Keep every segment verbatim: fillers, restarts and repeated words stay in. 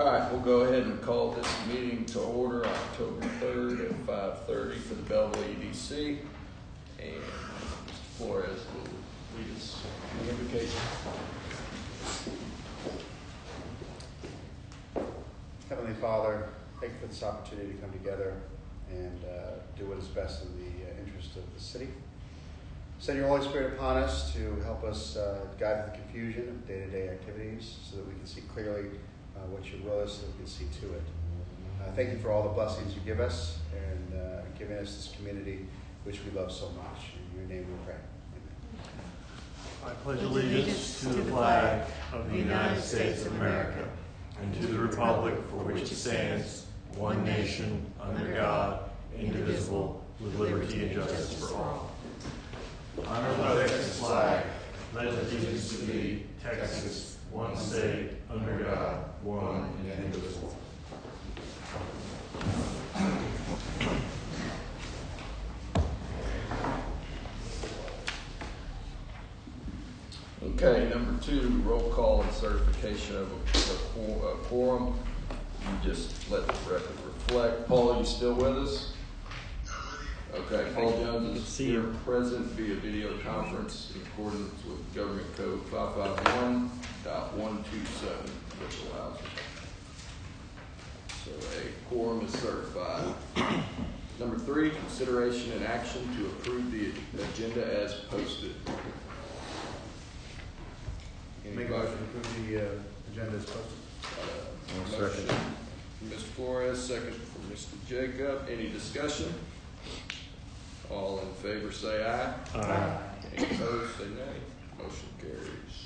All right, we'll go ahead and call this meeting to order October third at five thirty for the Belleville E D C. And Mister Flores will lead us in the invocation. Heavenly Father, thank you for this opportunity to come together and uh, do what is best in the uh, interest of the city. Send your Holy Spirit upon us to help us uh, guide the confusion of day-to-day activities so that we can see clearly uh, what your will is, so that we can see to it. Uh, thank you for all the blessings you give us and uh, giving us this community which we love so much. In your name we pray. Amen. I pledge allegiance to the flag of the United States of America and to the republic for which it stands, one nation, under God, indivisible, with liberty and justice for all. Honor the Texas flag, pledge allegiance to thee, Texas, one state, under God, one and indivisible. Okay, number two, roll call and certification of a, a quorum. You just let the record reflect. Paul, are you still with us? Okay, Paul Jones is here present via video conference in accordance with Government Code five five one point one two seven, which allows it. So a quorum is certified. Number three, consideration and action to approve the agenda as posted. Make a motion to approve the uh, agenda as posted. Uh, motion from Mister Flores, second from Mister Jacob. Any discussion? All in favor say aye. Aye. Any opposed say nay. Motion carries.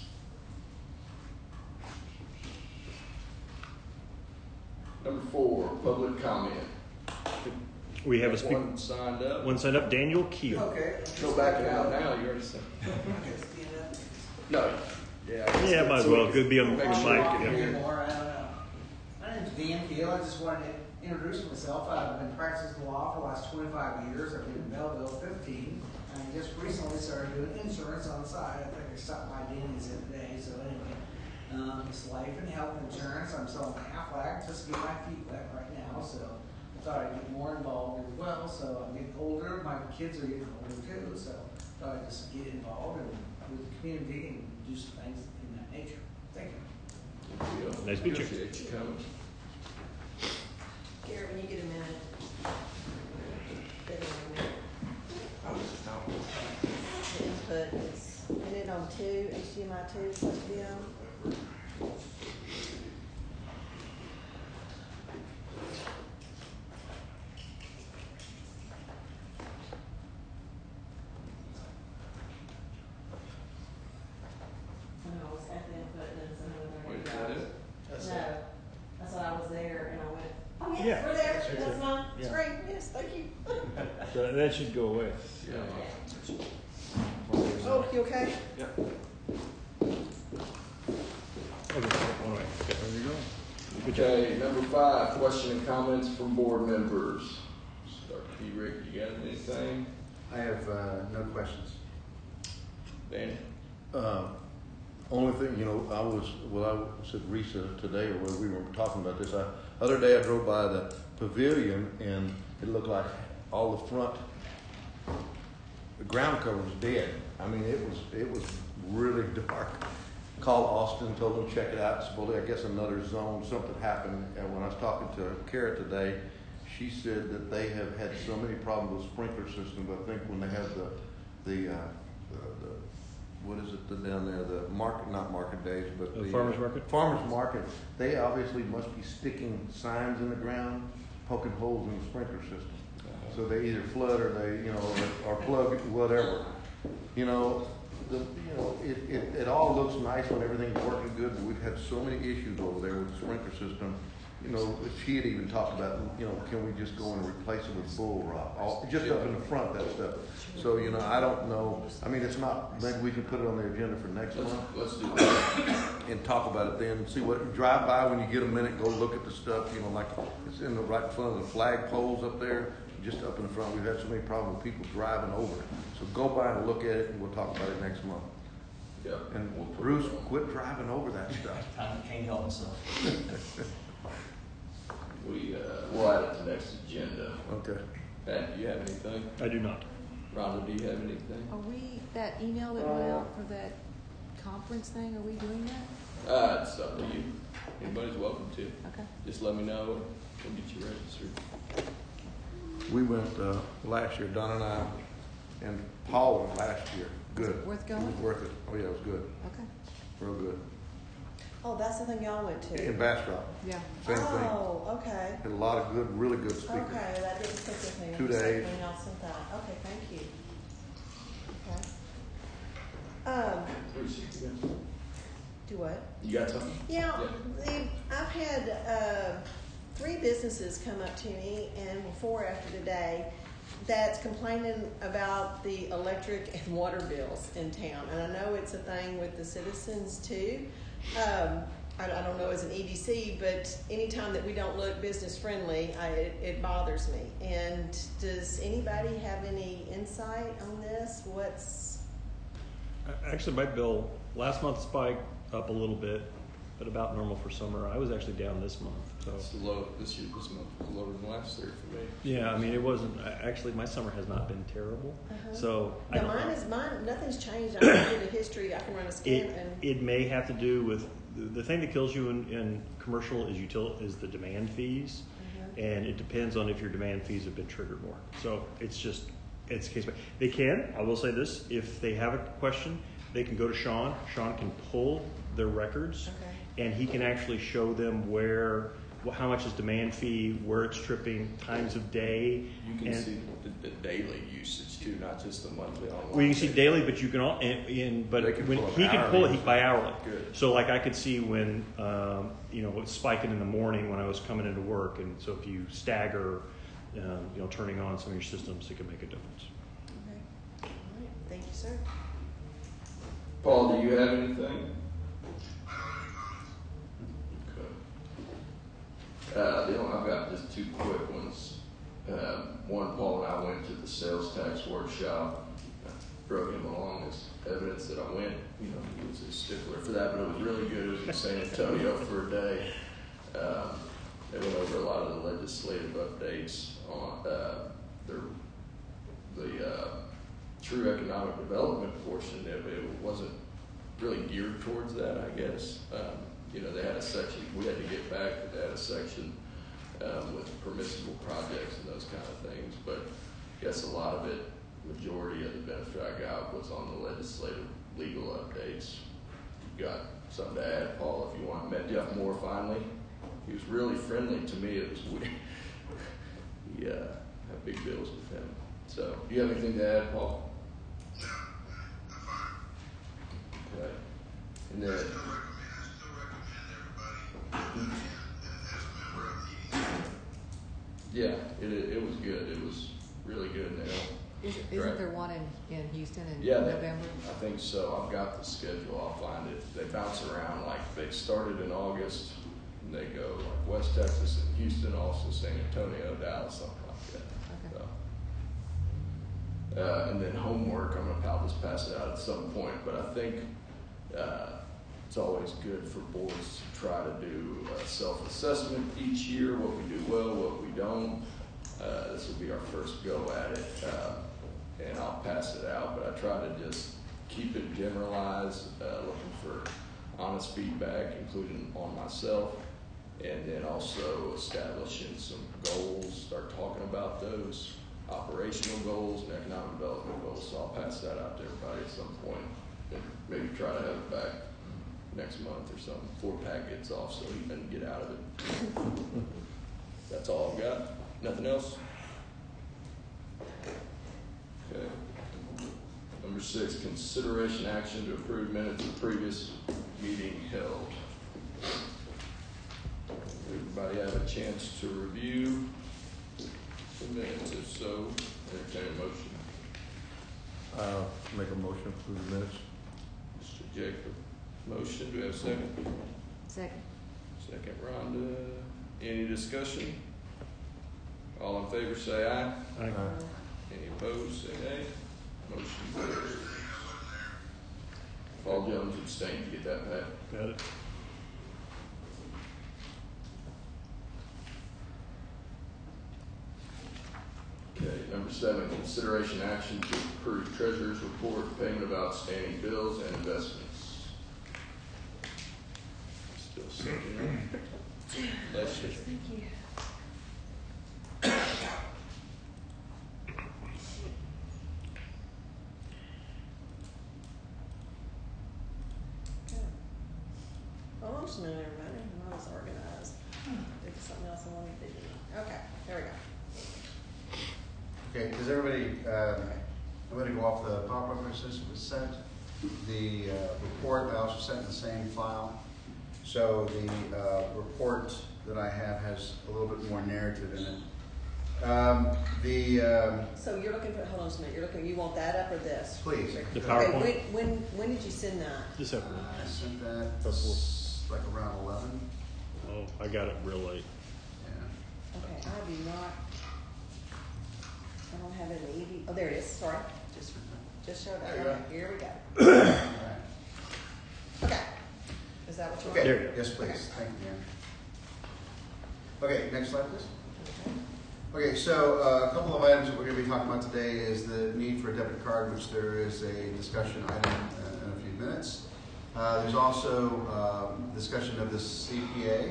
Number four, public comment. We have a speaker. One signed up. One signed up, Daniel Keel. Okay. Go back out now. You already said. No. Yeah. Yeah, might as well. Could be on the mic. Make sure I can Yeah. hear more. I don't know. My name's Dan Keel. I just wanted to introduce myself. I've been practicing law for the last twenty-five years. I've been in Belleville fifteen. And just recently started doing insurance on the side. I think I stopped by Danny's the other day. So anyway, um, it's life and health insurance. I'm selling Aflac just to get my feet wet right now. So I thought I'd get more involved as well. So I'm getting older. My kids are getting older too. So I thought I'd just get involved and with the community and do some things in that nature. Thank you. Nice to meet you. Appreciate you coming. Garrett, when you get a minute, get it on a minute. The input is, isn't it on two, H D M I two is supposed to be on? No, I was at the input and then someone Wait, is there. that it? No, that's what I was there and I went, oh yes, Yeah. we're there, That's that's it. fine, Yeah. it's great, yes, thank you. So that should go away. Yeah. Oh, you okay? Okay, all right. There you go. Good job. Okay, number five, question and comments from board members. Start P. Rick, you got anything? I have uh, no questions. Danny? Uh, only thing, you know, I was, well, I was at Risa today, or when we were talking about this. I, other day I drove by the pavilion and it looked like all the front, the ground cover was dead. I mean, it was, it was really dark. Called Austin, told them check it out. Supposedly, I guess another zone, something happened. And when I was talking to Kara today, she said that they have had so many problems with sprinkler systems. I think when they have the, the, uh, the, the what is it the, down there, the market, not market days, but The the farmer's uh, market? Farmer's market. They obviously must be sticking signs in the ground, poking holes in the sprinkler system. So they either flood or they, you know, or, or plug whatever. You know, the, you know, it, it, it all looks nice when everything's working good, but we've had so many issues over there with the sprinkler system. You know, she had even talked about, you know, can we just go and replace it with bull rock? All, just up in the front, that stuff. So, you know, I don't know. I mean, it's not, maybe we can put it on the agenda for next Let's, month let's do that. and talk about it then. See what, drive by when you get a minute, go look at the stuff, you know, like it's in the right in front of the flag poles up there, just up in the front. We've had so many problems with people driving over it. So go by and look at it and we'll talk about it next month. Yeah. And We'll put Bruce, it on. quit driving over that stuff. I can't help myself. we, uh, we'll add it to next agenda. Okay. Pat, do you have anything? I do not. Rhonda, do you have anything? Are we, that email that went out for that conference thing, are we doing that? Uh, it's up to you. Anybody's welcome to. Okay. Just let me know. We'll get you registered. We went uh, last year, Don and I, and Paul went last year. Good. Worth It going? was worth it. Oh yeah, it was good. Okay. Real good. Oh, that's the thing y'all went to? In Bastrop, Yeah. same thing. Oh, okay. Had a lot of good, really good speakers. Okay, that didn't stick with me. I'm Two just like, days. when y'all sent that. Okay, thank you. Okay. Um, do what? You got something? Yeah, the, I've had uh, three businesses come up to me, and four after today, that's complaining about the electric and water bills in town. And I know it's a thing with the citizens too. Um, I, I don't know as an E D C, but anytime that we don't look business friendly, I, it, it bothers me. And does anybody have any insight on this? What's Actually, my bill last month spiked up a little bit, but about normal for summer. I was actually down this month. So It's low this year. This month was lower than last year for me. yeah, I mean, it wasn't actually. My summer has not been terrible. Uh-huh. So I now don't mine know. is mine. Nothing's changed. I can do the history. I can run a scan It, and. it may have to do with the, the thing that kills you in, in commercial is util, is the demand fees, Mhm. and it depends on if your demand fees have been triggered more. So it's just it's case by they can. I will say this: if they have a question, they can go to Sean. Sean can pull their records, Okay. and he can actually show them where wh- how much is demand fee, where it's tripping, times of day. You can and, see the, the daily usage too, not just the monthly online. Well, you can see daily, but you can all in, in but They can when pull it he can pull it hourly. he, by hourly. Good. So like I could see when um, you know it's spiking in the morning when I was coming into work, and so if you stagger, um, you know, turning on some of your systems, it can make a difference. Okay. All right. Thank you, sir. Paul, do you have anything? Okay. Uh, the only, I've got just two quick ones. Uh, one, Paul and I went to the sales tax workshop. I drove him along as evidence that I went. You know, he was a stickler for that, but it was really good. It was in San Antonio for a day. Um, they went over a lot of the legislative updates on uh, their, the uh, true economic development portion of it. It wasn't really geared towards that, I guess. Um, you know, they had a section, we had to get back, but they had a section um, with permissible projects and those kind of things. But I guess a lot of it, majority of the benefit I got was on the legislative legal updates. You got something to add, Paul, if you want. Met Jeff Moore finally. He was really friendly to me. It was weird. Yeah, had big bills with him. So, do you have anything to add, Paul? Okay. And then, yeah, it it was good. It was really good. And they don't, Is, Right. isn't there one in, in Houston in yeah, they, November? I think so. I've got the schedule. I'll find it. They bounce around. Like they started in August, and they go like West Texas and Houston, also San Antonio, Dallas, something like that. Okay. So, uh, and then homework. I'm gonna I'll just pass it out at some point, but I think uh, it's always good for boards to try to do a self-assessment each year. What we do well, what we don't. Uh, this will be our first go at it. Uh, and I'll pass it out, but I try to just keep it generalized, uh, looking for honest feedback, including on myself, and then also establishing some goals, start talking about those operational goals and economic development goals. So I'll pass that out to everybody at some point, and maybe try to have it back next month or something before Pat gets off so he doesn't get out of it. That's all I've got. Nothing else? Okay. Number six, consideration action to approve minutes of previous meeting held. Everybody have a chance to review the minutes? If so, entertain a motion. Uh, make a motion for the minutes. Mister Jacob, motion. Do we have a second? Second. Second, Rhonda. Any discussion? All in favor say aye. Aye. Uh, Any opposed, say nay. Motion carries. Paul Jones abstained. To get that, Pat? Got it. seven, consideration action to approve treasurer's report, payment of outstanding bills and investments. Still sinking in. Bless you. Thank you. Okay. Well, I'm just a minute, everybody. I'm not as organized. Think of something else I wanted to do. Okay, there we go. Okay, does everybody, um, I'm going to go off the PowerPoint presentation was sent. The uh, report I also sent in the same file. So the uh, report that I have has a little bit more narrative in it. Um, the um, So you're looking for, hold on just a minute, you're looking, you want that up or this? please. The Okay, PowerPoint? when, when, when did you send that? This up. Uh, I sent that Before. like around eleven. Oh, I got it real late. Yeah. Okay, I do not, I don't have it in the E D, oh, there it is, sorry, just, just showed There you that, go. okay, here we go. All right. Okay, is that what you want? Okay, There you go. yes, please. Thank you, Mary. Okay, next slide, please. Okay, so uh, a couple of items that we're going to be talking about today is the need for a debit card, which there is a discussion item uh, in a few minutes. Uh, there's also um, discussion of the C P A,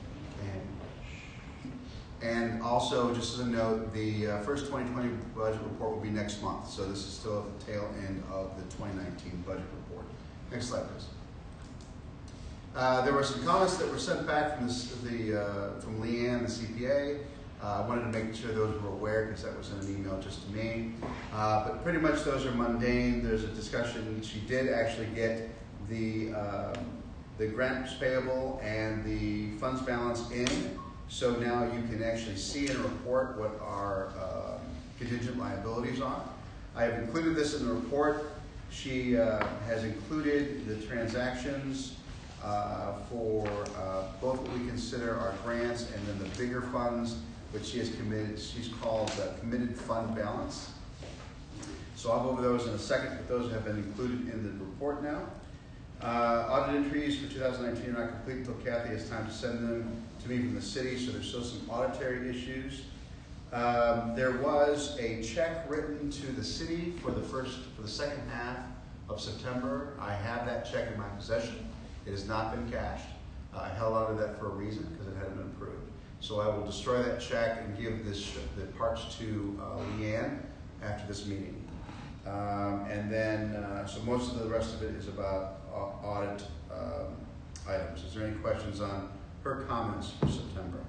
and, and also, just as a note, the uh, first twenty twenty budget report will be next month, so this is still at the tail end of the twenty nineteen budget report. Next slide, please. Uh, there were some comments that were sent back from, this, the, uh, from Leanne, the C P A. Uh, I wanted to make sure those were aware because that was in an email just to me. Uh, but pretty much those are mundane. There's a discussion. She did actually get the, uh, the grants payable and the funds balance in. So now you can actually see in a report what our uh, contingent liabilities are. I have included this in the report. She uh, has included the transactions uh, for uh, both what we consider our grants and then the bigger funds, which she has committed, she's called uh, committed fund balance. So I'll go over those in a second, but those have been included in the report now. Uh, audit entries for two thousand nineteen are not complete until Kathy has time to send them to me from the city, so there's still some auditory issues. Um, there was a check written to the city for the first, for the second half of September. I have that check in my possession. It has not been cashed. Uh, I held on to that for a reason because it hadn't been approved. So I will destroy that check and give this the parts to uh, Leanne after this meeting. Um, and then, uh, so most of the rest of it is about uh, audit um, items. Is there any questions on her comments for September?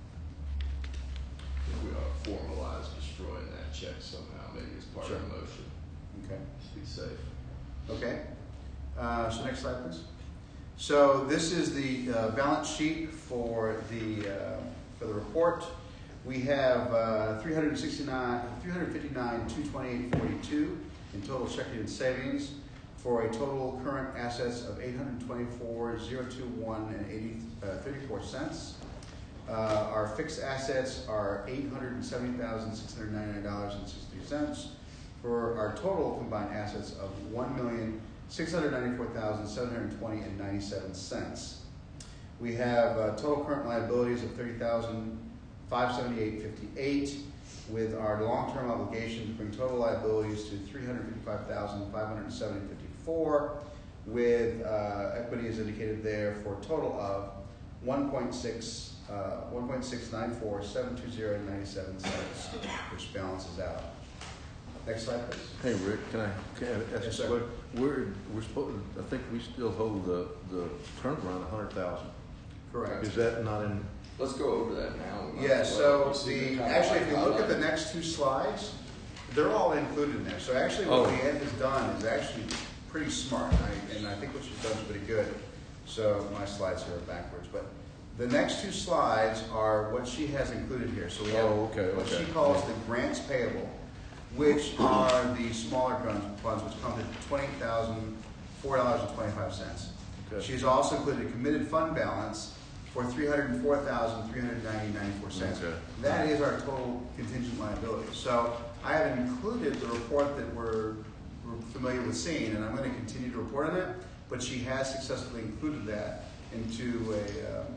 We ought to formalize destroying that check somehow, maybe as part Sure. of the motion, Okay. just to be safe. Okay. Uh, so next slide, please. So this is the uh, balance sheet for the uh, for the report. We have uh, three hundred sixty-nine, three hundred fifty-nine, two twenty-eight, forty-two in total checking and savings, for a total current assets of eight hundred twenty-four thousand twenty-one and eighty, uh, thirty-four cents. Uh, our fixed assets are eight hundred seventy thousand six hundred ninety-nine dollars and sixty cents, for our total combined assets of one million six hundred ninety-four thousand seven hundred twenty and ninety-seven cents. We have uh, total current liabilities of thirty thousand five hundred seventy-eight dollars and fifty-eight cents, with our long-term obligations bring total liabilities to three hundred fifty-five thousand five hundred seventy dollars and fifty-four cents, with uh, equity is indicated there for a total of one point six nine four seven two zero and ninety-seven cents, which balances out. Next slide, please. Hey, Rick, can I, can I ask Yes, you sir. what, we're, we're supposed, I think we still hold the, the current around a hundred thousand. Correct. Is that not in, Let's go over that now. We might Yeah, as so well. You see the, kind of actually, like if you look at the highlighted. next two slides, they're all included in there. So actually what Oh. Leanne has done is actually pretty smart, and I, and I think what she's done is pretty good. So my slides here are backwards, but the next two slides are what she has included here. So we have Oh, okay, what okay. she calls the grants payable, which are the smaller grant funds, which come to twenty thousand four dollars and twenty-five cents. Okay. She's also included a committed fund balance for three hundred four thousand three hundred ninety dollars and ninety-four cents. Okay. That is our total contingent liability. So I have included the report that we're, we're familiar with seeing, and I'm going to continue to report on it, but she has successfully included that into a, um, um,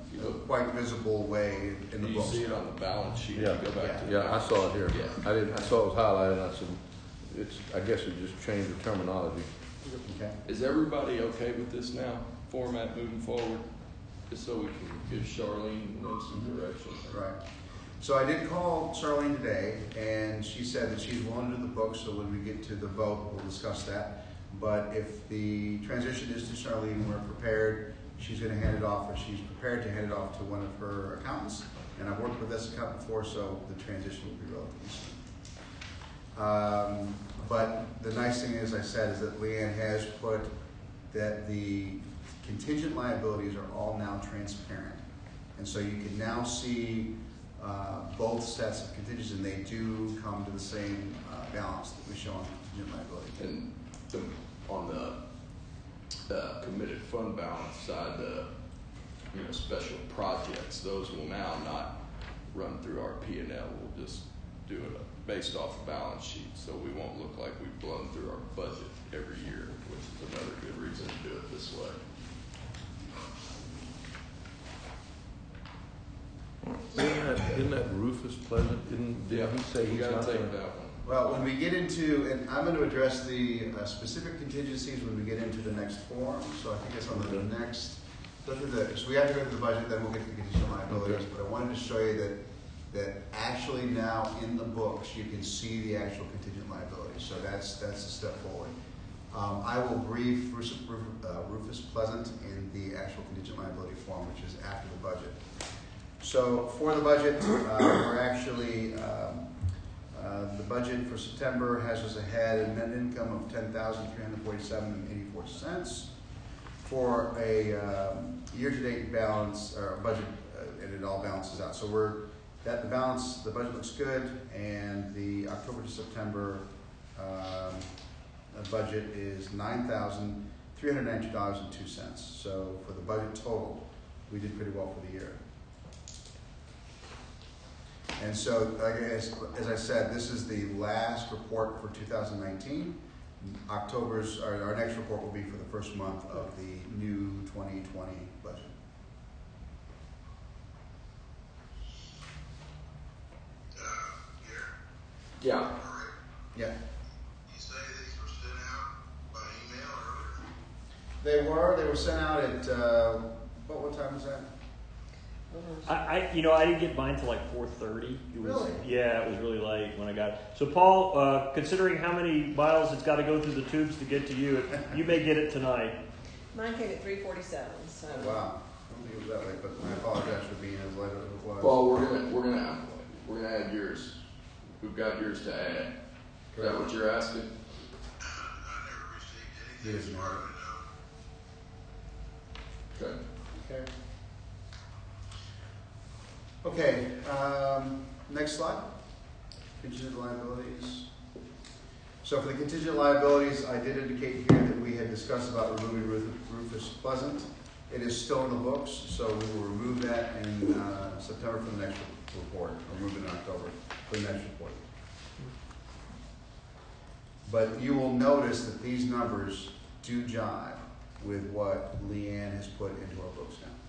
If you a look, quite visible way in the you books. see it on the balance sheet. Yeah. You go back to the Yeah, I saw it here. Yeah. I didn't, I saw it was highlighted, and I said, it's, I guess it just changed the terminology. Okay. Is everybody okay with this now, format moving forward? Just so we can give Charlene and them some direction. Right. So I did call Charlene today, and she said that she's willing to do the book, so when we get to the vote, we'll discuss that. But if the transition is to Charlene, we're prepared, she's gonna hand it off, or she's prepared to hand it off to one of her accountants. And I've worked with this accountant before, so the transition will be relatively smooth. Um, but the nice thing is, I said, is that Leanne has put that the contingent liabilities are all now transparent. And so you can now see uh, both sets of contingents, and they do come to the same uh, balance that we show on contingent liability. And the, on the uh, committed fund balance side, the you know special projects, those will now not run through our P and L. We'll just do it based off the balance sheet, so we won't look like we've blown through our budget every year, which is another good reason to do it this way. Isn't that, isn't that Rufus Pleasant? Didn't, didn't he say you he's gotta not take gonna- that one. Well, when we get into, and I'm going to address the uh, specific contingencies when we get into the next form, so I think it's on the Okay. next, go through the, so we have to go through the budget, then we'll get to the contingent liabilities, Okay. but I wanted to show you that, that actually now in the books, you can see the actual contingent liabilities, so that's, that's a step forward. Um, I will brief Rufus, uh, Rufus Pleasant in the actual contingent liability form, which is after the budget. So for the budget, uh, we're actually, um, Uh, the budget for September has us ahead in net income of ten thousand three hundred forty-seven and eighty-four cents for a um, year-to-date balance or budget, uh, and it all balances out. So we're that the balance, the budget looks good, and the October to September um, the budget is nine thousand three hundred ninety-two dollars and two cents. So for the budget total, we did pretty well for the year. And so, like, as, as I said, this is the last report for two thousand nineteen. October's, our, our next report will be for the first month of the new twenty twenty budget. Yeah. Yeah. You say these were sent out by email earlier? They were, they were sent out at, uh, what, what time was that? I, I, you know, I didn't get mine till like four thirty. It was, Really? Yeah, it was really late when I got it. So, Paul, uh, considering how many miles it's got to go through the tubes to get to you, you may get it tonight. Mine came at three forty-seven, so. Oh, wow. I don't think it was that late, but I apologize for being as late as it was. Paul, we're gonna we're gonna we're gonna add yours. We've got yours to add. Is that what you're asking? I never received He anything doesn't as far have as I know. Okay. Okay. Okay, um, next slide. Contingent liabilities. So for the contingent liabilities, I did indicate here that we had discussed about removing Ruf- Rufus Pleasant. It is still in the books, so we will remove that in uh, September for the next report, or remove it in October for the next report. But you will notice that these numbers do jive with what Leanne has put into our books now.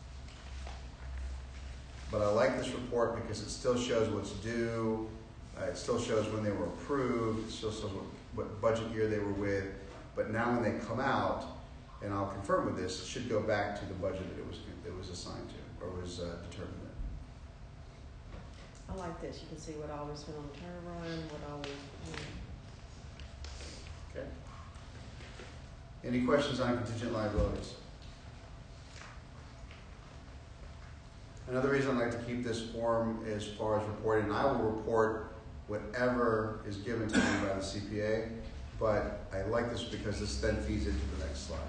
But I like this report because it still shows what's due, uh, it still shows when they were approved, it still shows what, what budget year they were with. But now when they come out, and I'll confirm with this, it should go back to the budget that it was it was assigned to, or was uh, determined in. I like this. You can see what always went on the turn run, what always. You know. Okay. Any questions on contingent liabilities? Another reason I like to keep this form as far as reporting, I will report whatever is given to me by the C P A, but I like this because this then feeds into the next slide.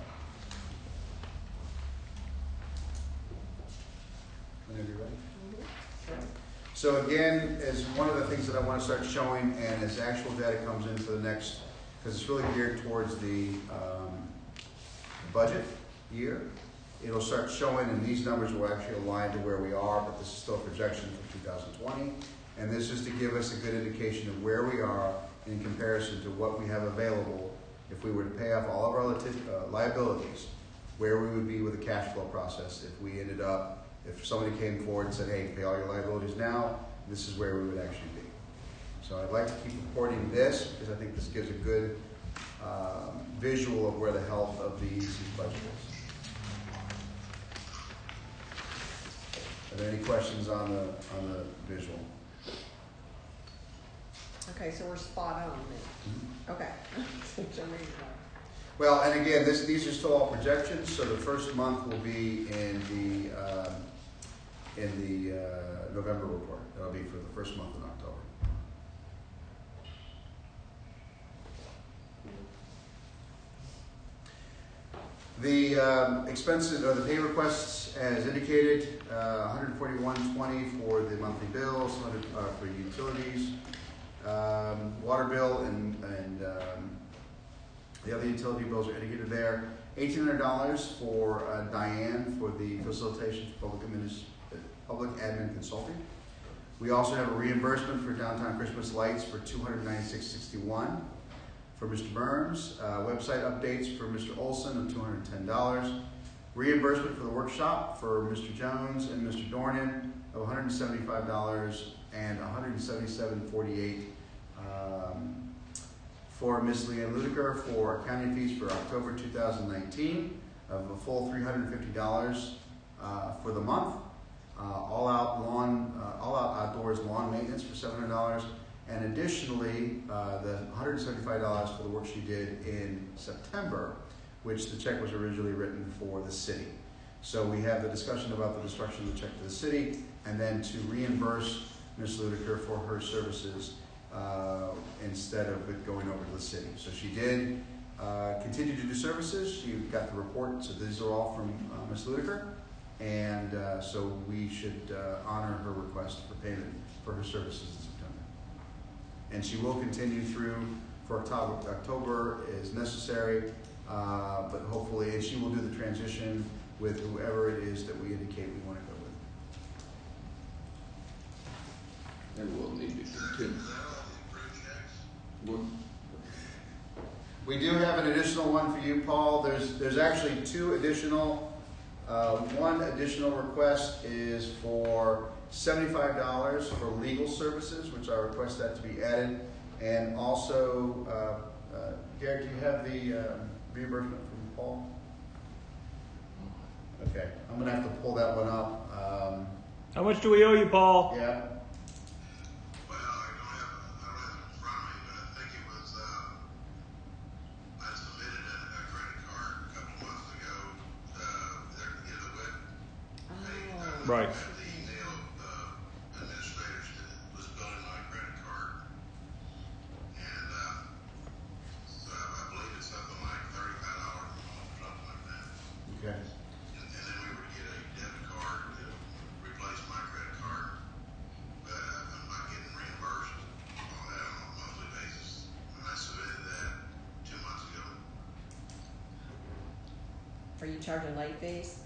Whenever you're ready. Mm-hmm. So again, as one of the things that I want to start showing, and as actual data comes in for the next, because it's really geared towards the um, budget year, it'll start showing, and these numbers will actually align to where we are, but this is still a projection for two thousand twenty. And this is to give us a good indication of where we are in comparison to what we have available if we were to pay off all of our uh, liabilities, where we would be with the cash flow process if we ended up if somebody came forward and said, hey, pay all your liabilities now, this is where we would actually be. So I'd like to keep reporting this because I think this gives a good um, visual of where the health of the E D C's budget is. Are there any questions on the on the visual? Okay, so we're spot on then. Okay. Well, and again, this, these are still all projections. So the first month will be in the um, in the uh, November report. That'll be for the first month in October. The um, expenses or the pay requests, as indicated, uh, one hundred forty-one twenty for the monthly bills, one hundred uh, for utilities, um, water bill, and and um, the other utility bills are indicated there. eighteen hundred dollars for uh, Diane for the facilitation for public admin, public admin consulting. We also have a reimbursement for downtown Christmas lights for two hundred ninety-six sixty-one. For Mister Burns, uh, website updates for Mister Olson of two hundred ten dollars. Reimbursement for the workshop for Mister Jones and Mister Dornan of one hundred seventy-five dollars and one hundred seventy-seven forty-eight um, for Miz Leanne Ludiker for accounting fees for October two thousand nineteen of a full three hundred fifty dollars uh, for the month. Uh, all out lawn, uh, all out outdoors lawn maintenance for seven hundred dollars. And additionally, uh, the one hundred seventy-five dollars for the work she did in September, which the check was originally written for the city. So we have the discussion about the destruction of the check to the city, and then to reimburse Miz Ludiker for her services uh, instead of it going over to the city. So she did uh, continue to do services. She got the report, so these are all from uh, Miz Ludiker. And uh, so we should uh, honor her request for payment for her services in September. And she will continue through for October, October as necessary, uh, but hopefully, and she will do the transition with whoever it is that we indicate we want to go with. And we'll need to continue. We'll- We do have an additional one for you, Paul. There's there's actually two additional. Uh, one additional request is for seventy-five dollars for legal services, which I request that to be added. And also, uh, uh, Garrett, do you have the uh, reimbursement from Paul? Okay, I'm going to have to pull that one up. Um, How much do we owe you, Paul? yeah. Well, I don't have, I don't have it in front of me, but I think it was, uh, I submitted a, a credit card a couple months ago, uh, there to get a web. Oh. Right. The email, uh, administrators that was billing my credit card. And, uh, so I believe it's something like thirty-five dollars a month or something like that. Okay. And, and then we were to get a debit card to replace my credit card. But uh, I'm not getting reimbursed on that on a monthly basis. And I submitted that two months ago. Are you charging late fees?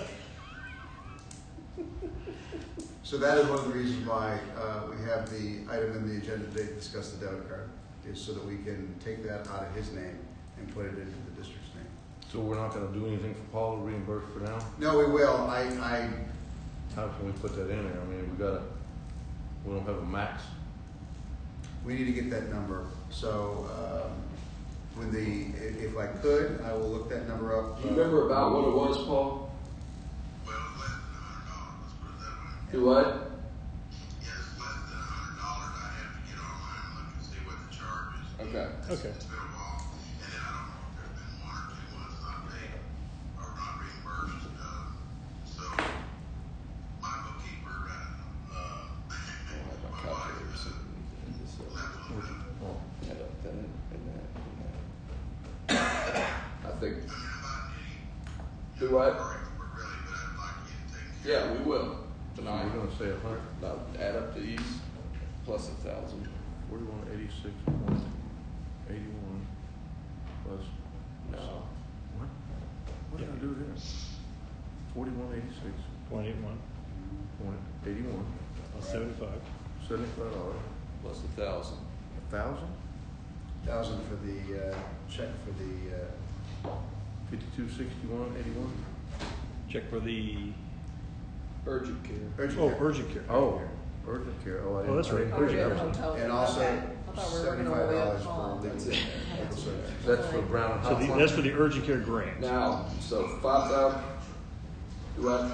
So that is one of the reasons why uh, we have the item in the agenda today to discuss the debit card, is so that we can take that out of his name and put it into the district's name. So we're not gonna do anything for Paul to reimburse for now? No, we will. I, I How can we put that in there? I mean, we gotta, we don't have a max. we need to get that number. So um, when the, if if I could, I will look that number up. Do you remember about what it was, Paul? Well, it's less than a hundred dollars, let's put it that way. Do what? Yeah, it's less than a hundred dollars. I have to get online and look and see what the charge is. Okay. Okay. It's been a while. And then I don't know if there's been one or two months not paid or not reimbursed. Uh, so my bookkeeper, uh, uh, I don't have my my calculator wife, sitting in this, uh, left a little bit. Oh, add up that and that and that. I think, I mean, I'm not any do what? or expert really, but I'd like to get it taken care Yeah, we will so tonight. we're gonna say a hundred, Now add up these plus a thousand. forty-one eighty-six point eighty-one plus. No. What? What did I do here? Forty-one eighty-six Twenty-one, point eighty-one, seventy-five. seventy-five dollars, Plus a thousand. a thousand, thousand for the uh, check for the. Uh, fifty-two sixty-one eighty-one. Check for the Urgent care. Urgent Oh, care. urgent care. Oh, urgent care, oh, I didn't. Oh, that's right. Oh, we're doing Urgent the care. hotel. And also Okay. I thought we were working seventy-five our way dollars up for home. legal That's it. legal services. That's for Brown So the, House. that's for the urgent care grant. Now, so five thousand, do I,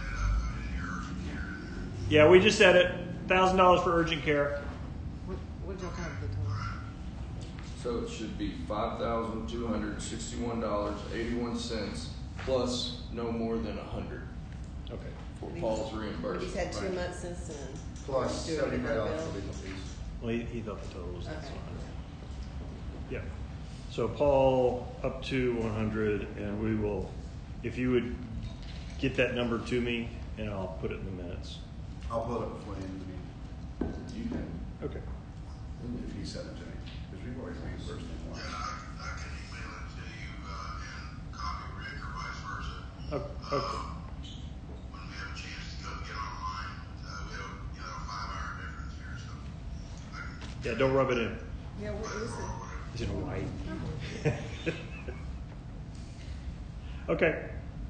Yeah, we just said it. Thousand dollars for urgent care. What, what'd y'all come to the total? so it should be five thousand two hundred sixty-one dollars, eighty-one cents, plus no more than a hundred Okay. for Paul's He's reimbursement. had two Right. months since then. Plus Do it seventy-five in dollars that for bill. legal fees. Well, he, he thought the total was Okay. one hundred. Yeah. So Paul up to one hundred, and we will, if you would get that number to me, and I'll put it in the minutes. I'll pull it up before the end of the meeting. You can, Okay. If he sent it to me, because we've already reimbursed him once. Yeah, I, I can email it to you, uh, and copy Rick or vice versa. O- Okay. Um, when we have a chance to go get online, uh, we have, you know, a five hour difference here, so I can. Yeah, don't rub it in. Yeah, what is it? Is it white? Okay.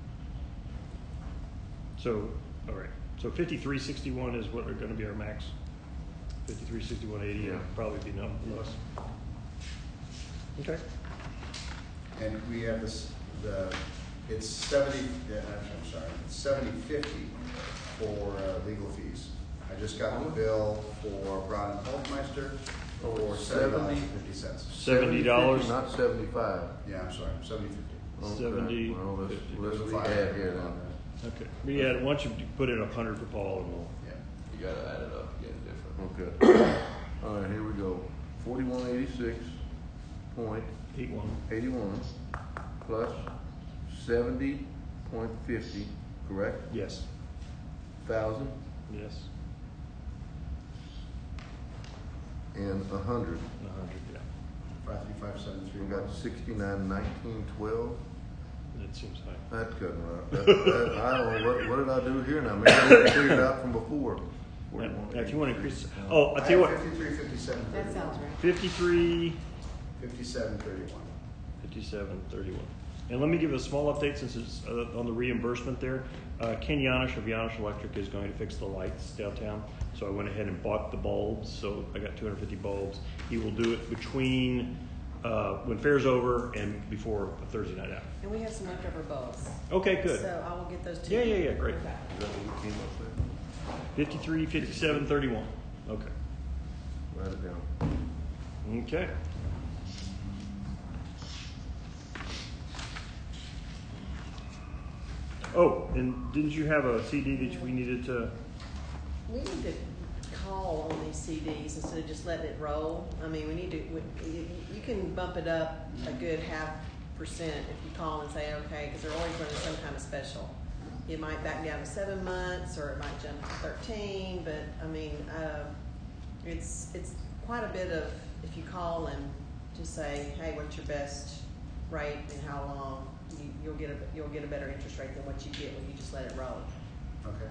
So, all right. So fifty-three sixty-one is what are going to be our max. Fifty-three sixty-one eighty. Yeah. Probably be number less. Okay. And we have this, the, it's seventy, yeah, I'm sorry, it's seventy fifty for uh, legal fees. I just got the bill for Brown and Holtmeister for seven dollars and fifty cents. Seventy dollars. Not seventy-five. Yeah, I'm sorry, seventy fifty. Okay. Seventy, Well, let's, fifty. let's There's a be five add here on then. Okay. But yeah, once you put in a hundred for Paul, and we'll. that. you gotta add it up, get it different. Okay. All right, here we go. Forty-one eighty-six point Eight one. eighty-one plus seventy point fifty, correct? Yes. Thousand Yes. and a hundred. A hundred. Yeah. Five three five seven three. We got sixty-nine nineteen twelve. That seems high. That couldn't right. That, that, I don't know, what, what did I do here now? Maybe I didn't figure it out from before. Now, now if you want to increase, oh, I'll tell you what. Fifty-three, fifty-seven, That thirty-one. sounds right. Fifty-three. Fifty-seven, thirty-one. fifty-seven thirty-one. And let me give a small update since it's uh, on the reimbursement there. Uh, Ken Yanish of Yanish Electric is going to fix the lights downtown. So I went ahead and bought the bulbs. So I got two hundred fifty bulbs. He will do it between uh, when fair's over and before a Thursday night out. And we have some leftover bulbs. Okay, good. So I will get those to Yeah, you. yeah, yeah, great. Okay. Is that what we came up with? fifty-three, fifty-seven, thirty-one. Okay. Write it down. Okay. Oh, and didn't you have a C D that we needed to? We need to call on these C Ds instead of just letting it roll. I mean, we need to, we, you, you can bump it up a good half percent if you call and say, okay, because they're always running some kind of special. It might back down to seven months or it might jump to thirteen, but I mean, uh, it's, it's quite a bit of, if you call and just say, hey, what's your best rate and how long, you, you'll get a, you'll get a better interest rate than what you get when you just let it roll. Okay.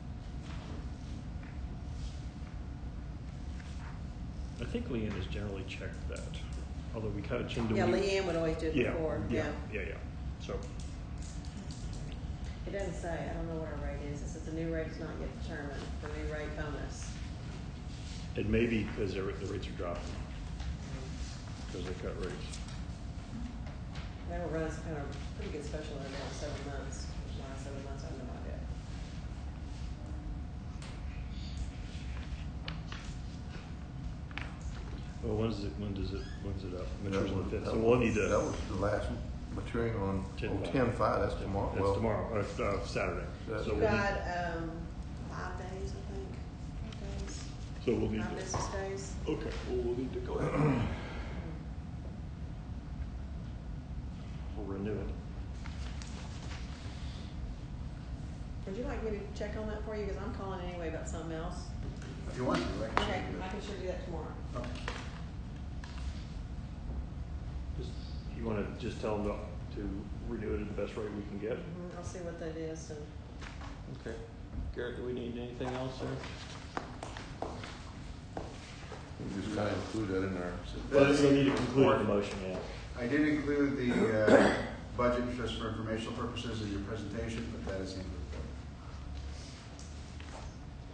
I think Leanne has generally checked that, although we kind of tend to. Yeah, Leanne would always do it Yeah, before, yeah, yeah. yeah, yeah. So, It doesn't say, I don't know what our rate is, it says the new rate is not yet determined for new rate bonus. it may be because the the rates are dropping, because they cut rates. They were running some kind of pretty good special in the last seven months, last seven months, I have no idea. Well, when does it, when does it, when's it up? That Matures on was- the fifth, that so we'll was- need to. That was the last maturing on ten oh, five. ten five, that's tomorrow. That's Well, tomorrow, uh, uh, Saturday. That's- So You we'll need, got, um, five days, I think, five days, so we'll need five to, business days. okay, well, we'll need to go ahead. We'll renew it. Would you like me to check on that for you, because I'm calling anyway about something else? If you want to, I can Okay, show you I can sure do that tomorrow. that. Okay. Just, you want to just tell them to, to renew it at the best rate we can get? Mhm, I'll see what that is, and Okay. Garrett, do we need anything else there? we just kind of include that in our. Well, you'll need to conclude the motion, yeah. I did include the uh, budget just for informational purposes in your presentation, but that is in the report.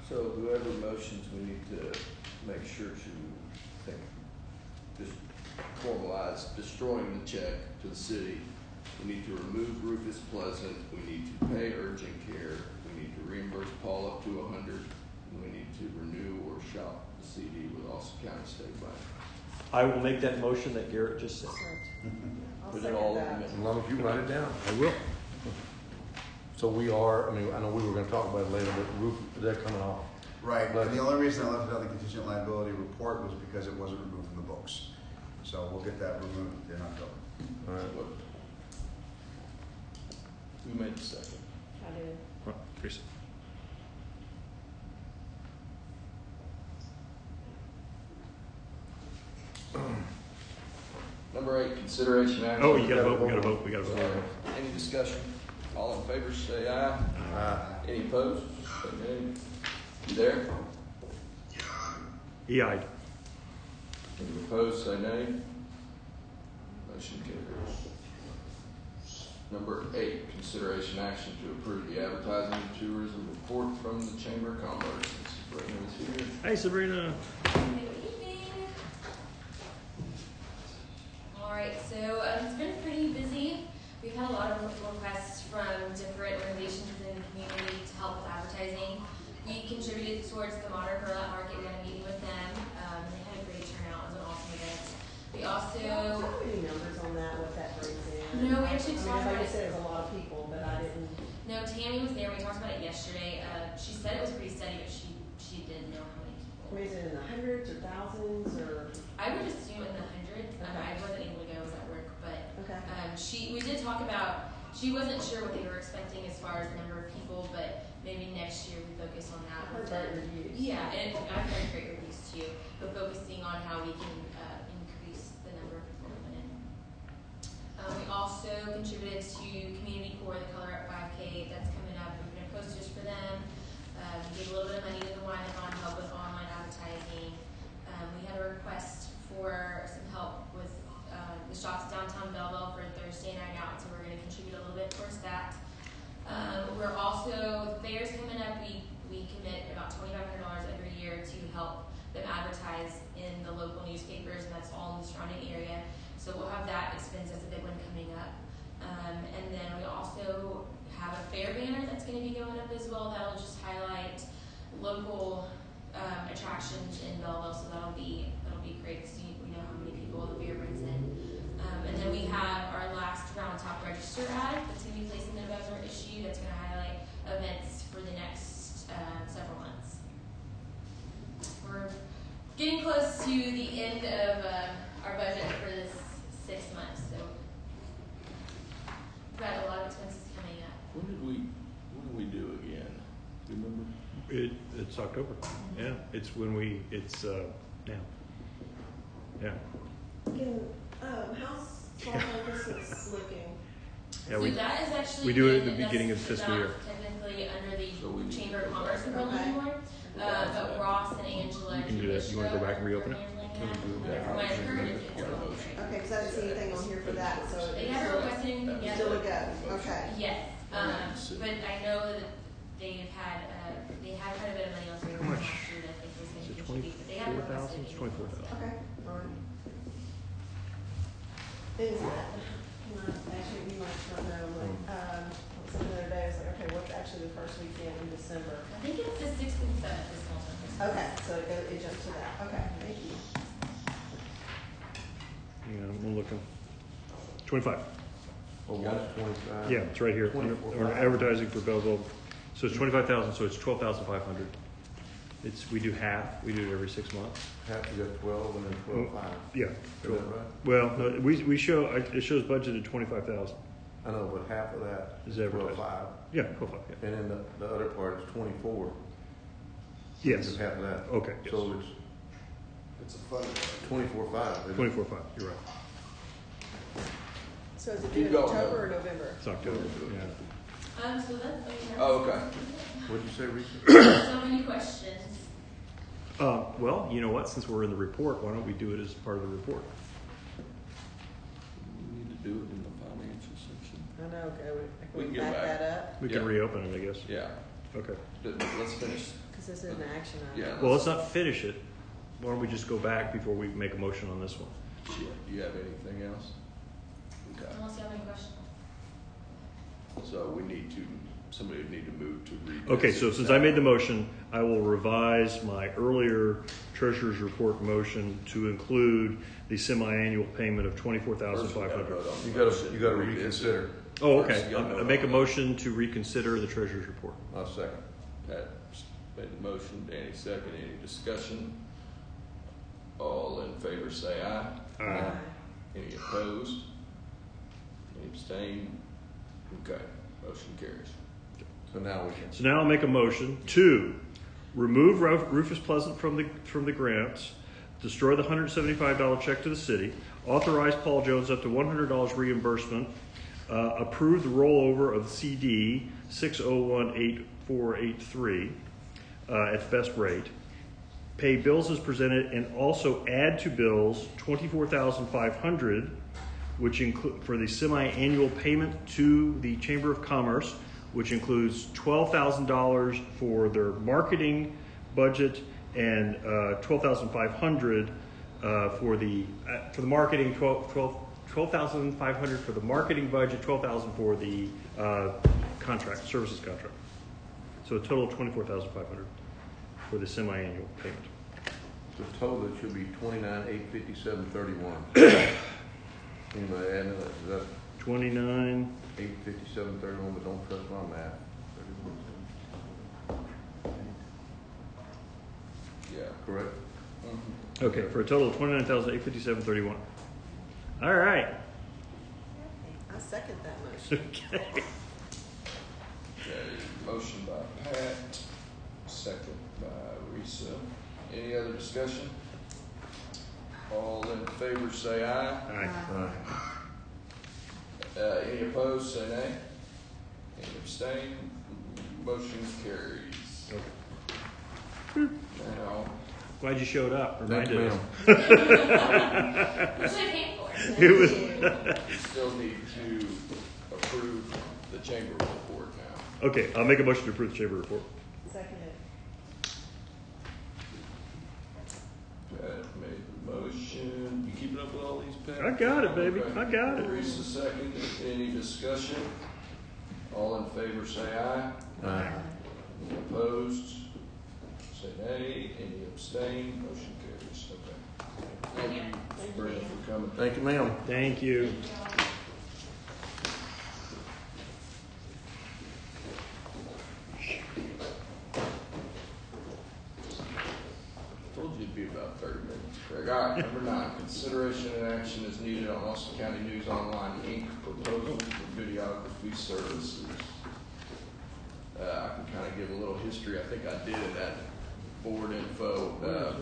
So whoever motions, we need to make sure to think, just formalize destroying the check to the city. We need to remove Rufus Pleasant. We need to pay urgent care. We need to reimburse Paul up to a hundred. And we need to renew or shop the C D with Austin County State Bank. I will make that motion that Garrett just said. I'll Put it second all in that. the As minute. long as you write it down. I will. So we are, I mean, I know we were gonna talk about it later, but roof, they're coming off. Right, But- and the only reason I left it on the contingent liability report was because it wasn't removed from the books. So we'll get that removed in October. All right. What- Who made the second? I did. Right, Teresa. Number eight, consideration action. Oh, you gotta vote, we gotta vote, we gotta Sorry. vote. Any discussion? All in favor, say aye. Aye. Any opposed? Say nay. You there? He eyed. Any opposed, say nay. Motion carries. Number eight, consideration action to approve the advertising and tourism report from the Chamber of Commerce. Sabrina is here. Hey, Sabrina. Good evening. All right, so um, it's been pretty busy. We've had a lot of requests from different organizations in the community to help with advertising. We contributed towards the Modern Burlap Market. We had a meeting with them. Um, they had a great turnout. It was an awesome event. We also Do you have any numbers on that, what that brings in? No, we actually I mean, talked like about I it. said, it was a lot of people, but I didn't. no, Tammy was there. We talked about it yesterday. Uh, she said it was pretty steady, but she she didn't know how many people. I mean, is it in the hundreds or thousands or? I would assume in the hundreds. Um, I wasn't able to go. I was at work, but Okay. um, she we did talk about. She wasn't sure what they were expecting as far as the number of people, but maybe next year we focus on that. I've heard great reviews. Yeah, and I've heard great reviews too. But focusing on how we can uh, increase the number of people coming in. Um, we also contributed to Community Core, the Color Up five K that's coming up. We're putting posters for them. Um, we gave a little bit of money to the Wine-a-thon to help with online advertising. Um, we had a request for some help with uh, the shops downtown Belleville for Thursday night out, so we're going to contribute a little bit towards that. Um, we're also, fairs coming up, we, we commit about twenty-five hundred dollars every year to help them advertise in the local newspapers, and that's all in the surrounding area. So we'll have that expense as a big one coming up. Um, and then we also have a fair banner that's going to be going up as well. That'll just highlight local um, attractions in Belleville, so that'll be that'll be great to see. We know how many people the fair brings in. Um, and then we have our last round top register ad that's going to be placed in the November issue that's going to highlight events for the next uh, several months. We're getting close to the end of uh, our budget for this six months, so we've got a lot of expenses coming up. When did we, when did we do again? Do you remember? It, it's October. Yeah, it's when we, it's, uh, now. Yeah. Can, um, how's small business looking? Yeah, so we, that is actually we do it at been- the beginning of the that's fiscal not year. technically under the So we- Chamber of Commerce umbrella Okay. anymore. Uh, but Ross and Angela. You can do that. You wanna go back and reopen it? Can we do that? From what I've heard, it's it's Yeah. okay. Okay, because I didn't see anything on here for that, so. They it's haven't still- requested anything yet. Still a go, okay. Yes, um, Right. but I know that they've had, uh, they had quite a bit of money on their How much? last year that I think was Is going it to contribute, but they haven't twenty-four requested thousand? It's anything. twenty-four thousand. Okay, all right. Is that, can I, actually, you might not know, like, um, what was the other day, I was like, okay, what's actually the first weekend in December? I think it's the sixth and seventh this month. Okay, so it goes, it jumps to that, okay, thank you. Yeah, I'm looking. Twenty-five. Oh, one's twenty-five. Yeah, it's right here. Under, Twenty-four. under advertising for Belleville. So it's twenty-five thousand, so it's twelve thousand five hundred. It's, we do half, we do it every six months. Half, you got twelve and then twelve five. Yeah. Is that right? Well, no, we, we show, it shows budgeted twenty-five thousand. I know, but half of that Is is twelve advertising. five. Yeah, twelve five, yeah. And then the, the other part is twenty-four. Yes. Just half of that. Okay, yes. So it's It's a fun. twenty-four five. Twenty-four five, you're right. So is it Keep due in going. October or November? It's October, yeah. Um, so that's, I mean, that's. Oh, okay. What'd you say, Risa? So many questions. Uh, well, you know what, since we're in the report, why don't we do it as part of the report? We need to do it in the financial section. I know, okay, we, We can can we get back back. that up? We can Yeah. reopen it, I guess. Yeah, Okay. but let's finish. Because this is an action item. Yeah. Well, let's not finish it. Why don't we just go back before we make a motion on this one? Sure. Do you have anything else? Okay. Unless you have any questions. So we need to, somebody would need to move to revisit. Okay, so since I made the motion, I will revise my earlier treasurer's report motion to include the semi-annual payment of twenty-four thousand First, we five gotta hundred. vote on the You gotta, motion you gotta to revisit. reconsider. Oh, First, okay. you gotta I vote make a on motion to reconsider the treasurer's report. I'll second. Pat made the motion, Danny second, any discussion? All in favor say aye. Aye. Any opposed? Any abstained? Okay, motion carries. So now we can. So now I'll make a motion to remove Ruf- Rufus Pleasant from the from the grants, destroy the one hundred seventy-five dollars check to the city, authorize Paul Jones up to one hundred dollars reimbursement, uh, approve the rollover of C D six oh one eight four eight three uh, at best rate, pay bills as presented, and also add to bills twenty-four thousand five hundred dollars, which include for the semi-annual payment to the Chamber of Commerce, which includes twelve thousand dollars for their marketing budget and uh, twelve thousand five hundred dollars uh, for the uh, for the marketing, twelve thousand five hundred dollars for the marketing budget, twelve thousand dollars for the uh, contract, services contract. So a total of twenty-four thousand five hundred dollars for the semi-annual payment. The total it should be twenty-nine, eight fifty-seven, thirty-one. Anybody adding to that? Is that twenty-nine. eight fifty-seven, thirty-one, but don't trust my math. Yeah. Correct? Mm-hmm. Okay, for a total of twenty-nine thousand eight hundred fifty-seven dollars and thirty-one cents. All right. I second that motion. Okay. Okay, motion by Pat, second by Risa. Any other discussion? All in favor say aye. Aye. Aye. Uh, any opposed say nay. Any abstain? Motion carries. Okay. Now, Glad you showed up. Thank you, Reminded us. ma'am. What should I pay for? It was. we still need to approve the chamber report now. Okay, I'll make a motion to approve the chamber report. Second it. Pat made the motion. You keeping up with all these, Pat? I got it, baby. Okay. I got it. Teresa second. Any discussion? All in favor say aye. Aye. Any opposed? Say nay. Any abstain? Motion carries. Okay. Thank you, Brenda, for coming. Thank you, ma'am. Thank you. Told you it'd be about thirty minutes, Craig. All right, number nine, consideration and action is needed on Austin County News Online, Incorporated proposal for videography services. Uh, I can kind of give a little history. I think I did in that board info. Uh,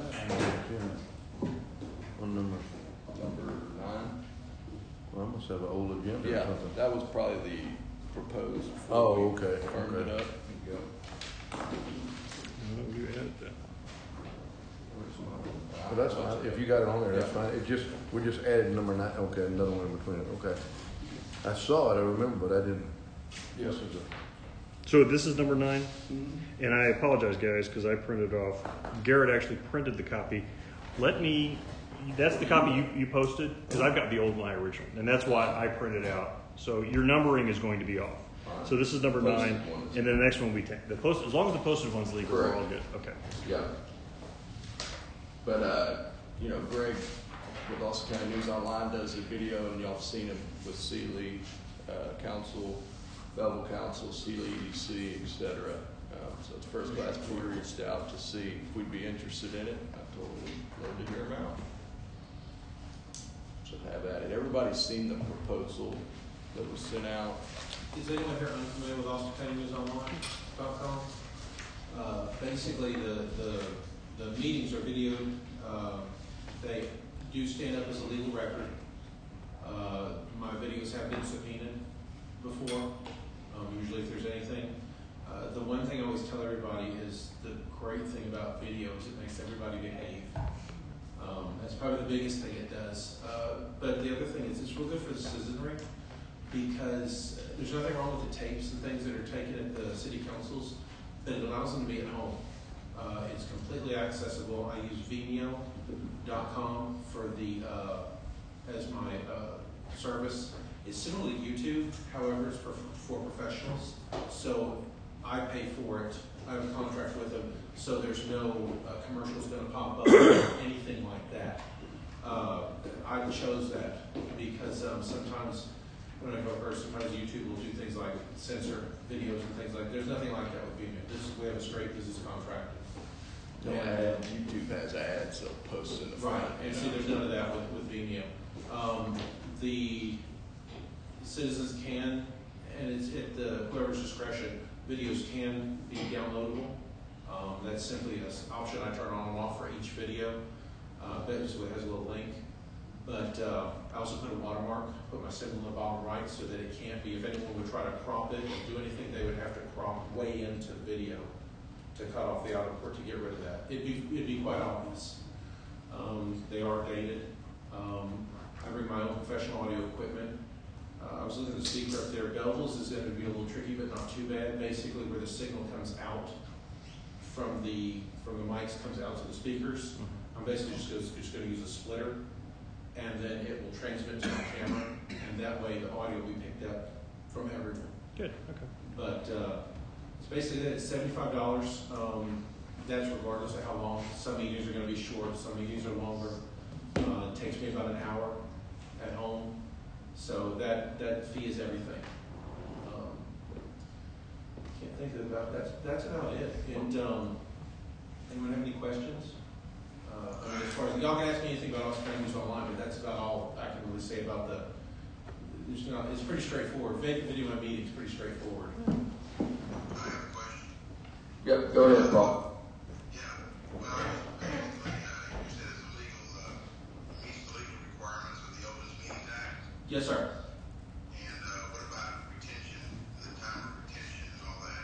One number. number nine. Well, I must have an old agenda or Yeah, something. that was probably the proposed. before Oh, we okay, Firmed it okay. up. There you go. Oh, you added that. Where's my- But that's fine. If you got it on there, that's Yeah. fine. It just, we just added number nine. Okay, another one in between it. Okay. I saw it, I remember, but I didn't. Yes. This is a- So this is number nine, and I apologize, guys, because I printed off. Garrett actually printed the copy. Let me. That's the copy you, you posted, because I've got the old my original, and that's why I printed out. So your numbering is going to be off. So this is number Posted nine, one is- and then the next one we take. The post, as long as the posted one's legal, we're all good. Okay. Yeah. But, uh, you know, Greg with Austin County News Online does a video, and y'all have seen him with Sealy uh, Council, Belleville Council, Sealy E D C, et cetera. Um, so it's first class. We reached out to see if we'd be interested in it. I told him we'd love to hear him out. So have at it. Everybody's seen the proposal that was sent out. Is anyone here unfamiliar with Austin County News Online dot com? Uh, basically, the, the, the meetings are videoed. Uh, they do stand up as a legal record. Uh, my videos have been subpoenaed before, um, usually if there's anything. Uh, the one thing I always tell everybody is the great thing about video is it makes everybody behave. Um, that's probably the biggest thing it does. Uh, but the other thing is it's real good for the citizenry, because there's nothing wrong with the tapes and things that are taken at the city councils, but it allows them to be at home. Uh, it's completely accessible. I use Vimeo dot com for the uh, as my uh, service. It's similar to YouTube, however, it's for, for professionals. So I pay for it. I have a contract with them, so there's no uh, commercials going to pop up or anything like that. Uh, I chose that because um, sometimes when I go first, sometimes YouTube will do things like censor videos and things like. There's nothing like that with Vimeo. This is, we have a straight business contract. No ads. YouTube has ads they'll post in the front. Right, and see, there's none of that with, with Vimeo. Um, the citizens can, and it's at the whoever's discretion, videos can be downloadable. Um, that's simply an option I turn on and off for each video. Uh, basically it has a little link. But uh, I also put a watermark, put my symbol in the bottom right so that it can't be, if anyone would try to crop it or do anything, they would have to crop way into the video to cut off the audio or to get rid of that. It'd be, it'd be quite obvious. Um, they are dated. Um, I bring my own professional audio equipment. Uh, I was looking at the speaker up there. Bevel's is going to be a little tricky, but not too bad. Basically, where the signal comes out from the from the mics comes out to the speakers. I'm basically just, goes, just going to use a splitter, and then it will transmit to the camera, and that way the audio will be picked up from everyone. Good. Okay. But uh, it's basically that. It's seventy-five dollars. Um, that's regardless of how long. Some meetings are going to be short. Some meetings are longer. Uh, it takes me about an hour at home. So that, that fee is everything. Um, can't think of about that's that's about it. And um, anyone have any questions? Uh, I mean, as far as y'all can ask me anything about Austin County News Online, but that's about all I can really say about the. There's not. It's pretty straightforward. Video, video and meeting is pretty straightforward. I have a question. Yep, go ahead, Paul. Yeah, well, basically, uh, you said it's illegal, uh, meets the legal requirements of the Opens Meetings Act. Yes, sir. And uh, what about retention, the time of retention and all that?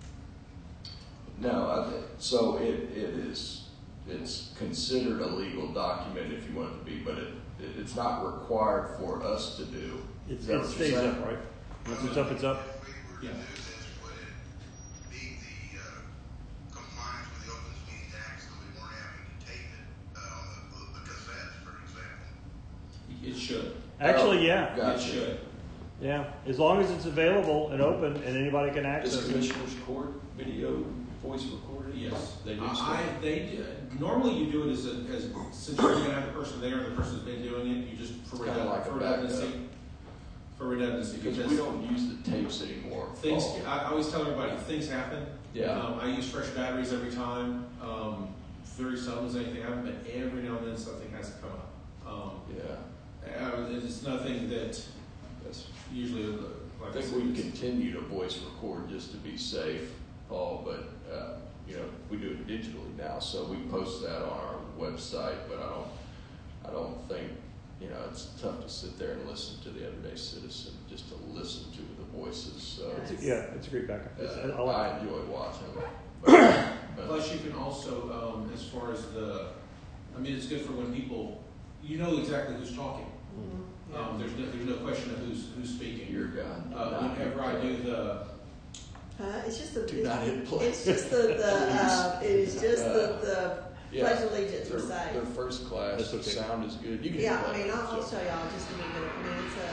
No, I, so it, it is, it's considered a legal document if you want it to be, but it, it it's not required for us to do. It's, Is that it what you're stays saying? up, right? Once it's up, it's up. If we were to Yeah. do this, would it be the uh, compliance with the Opens Meetings Act so we weren't having to tape it uh, on the, the cassettes, for example? It should. Actually, Oh, yeah. Gotcha. It should. Yeah. As long as it's available and open and anybody can access Does it. Commissioners Court video voice recorded? Yes, They do. I, still? I they do, normally you do it as a, as since you're going to have the person there and the person's been doing it, you just for, Kinda redund- like a for backup. redundancy. For redundancy, Because because we don't use the tapes anymore. things. Paul. I, I always tell everybody things happen. Yeah. Um, I use fresh batteries every time. Um, very seldom does anything happen, but every now and then something has to come up. Um, Yeah. uh, it's nothing that That's, usually. uh, Like I think said, we it's- continue to voice record just to be safe, Paul, but, uh, you know, we do it digitally now, so we post that on our website, but I don't, I don't think, you know, it's tough to sit there and listen to the everyday citizen, just to listen to the voices, so. It's a, yeah, it's a great backup. It's, I, I Uh, like I it. enjoy watching it. But, but, Plus, you can also, um, as far as the, I mean, it's good for when people, you know exactly who's talking. Um, there's no, there's no question of who's who's speaking. Your guy. Uh, whenever I do the, Uh, it's just the. Do not hit play. It's just the, the, uh, it is just the, the Yeah. pledge of allegiance They're, per se. they're first class, That's the okay. sound is good. You can Yeah, play I mean, it, I'll, I'll so. show y'all just a little bit. I mean, it's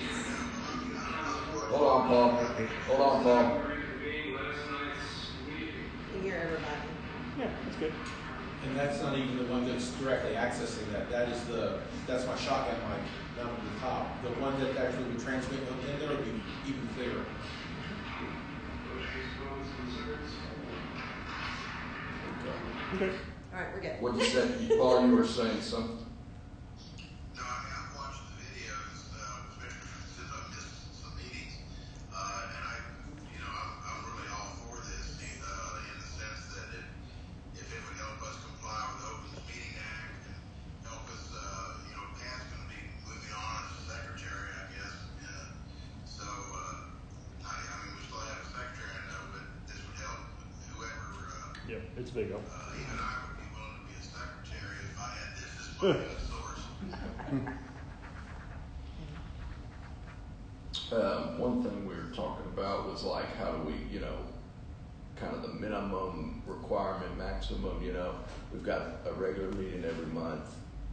a, Hold on, Paul. Hold on, Paul. you can hear everybody. Yeah, that's good. and that's not even the one that's directly accessing that. That is the, that's my shotgun mic down at the top. The one that actually would transmit in there would be even clearer. Okay. Okay. All right, we're good. What you said, you- Paul, you were saying something? No, I mean, I've watched the videos, uh, especially since I've missed some meetings, uh, and I, you know, I'm, I'm really all for this, uh, in the sense that it, if it would help us comply with the Opens Meeting Act and help us, uh, you know, Pam's gonna be moving on as secretary, I guess, uh, so, uh, I, I mean, we still have a secretary, I know, but this would help whoever, uh, Yep, it's a big help. uh, even I would be willing to be a secretary if I had this as my news source. Um, one thing we were talking about was like, how do we, you know, kind of the minimum requirement, maximum, you know. We've got a regular meeting every month,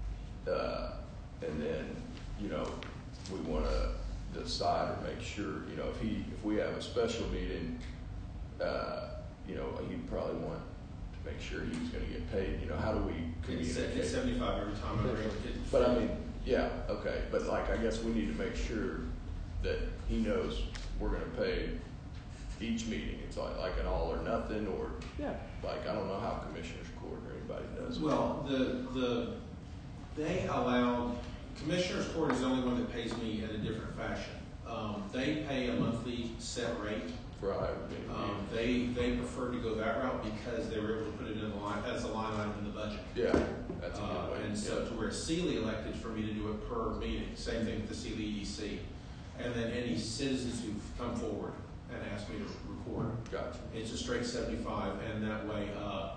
uh, and then, you know, we wanna decide or make sure, you know, if he, if we have a special meeting, uh, you know, he'd probably want to make sure he's gonna get paid, you know, how do we It's communicate? it's seventy-five every time I bring it. But I mean, yeah, okay, but like, I guess we need to make sure that he knows we're gonna pay each meeting. It's like, like an all or nothing, or Yeah. like, I don't know how commissioners court or anybody does it. Well, the, the, they allow, Commissioners Court is the only one that pays me in a different fashion. Um, they pay a monthly set rate. For however many Um, meetings. they, they prefer to go that route because they were able to put it in the line, as a line item in the budget. Yeah, that's a Uh, good way. and so to where Sealy elected for me to do it per meeting, same thing with the Sealy E D C. And then any citizens who've come forward and asked me to record, Gotcha. it's a straight seventy-five, and that way, uh,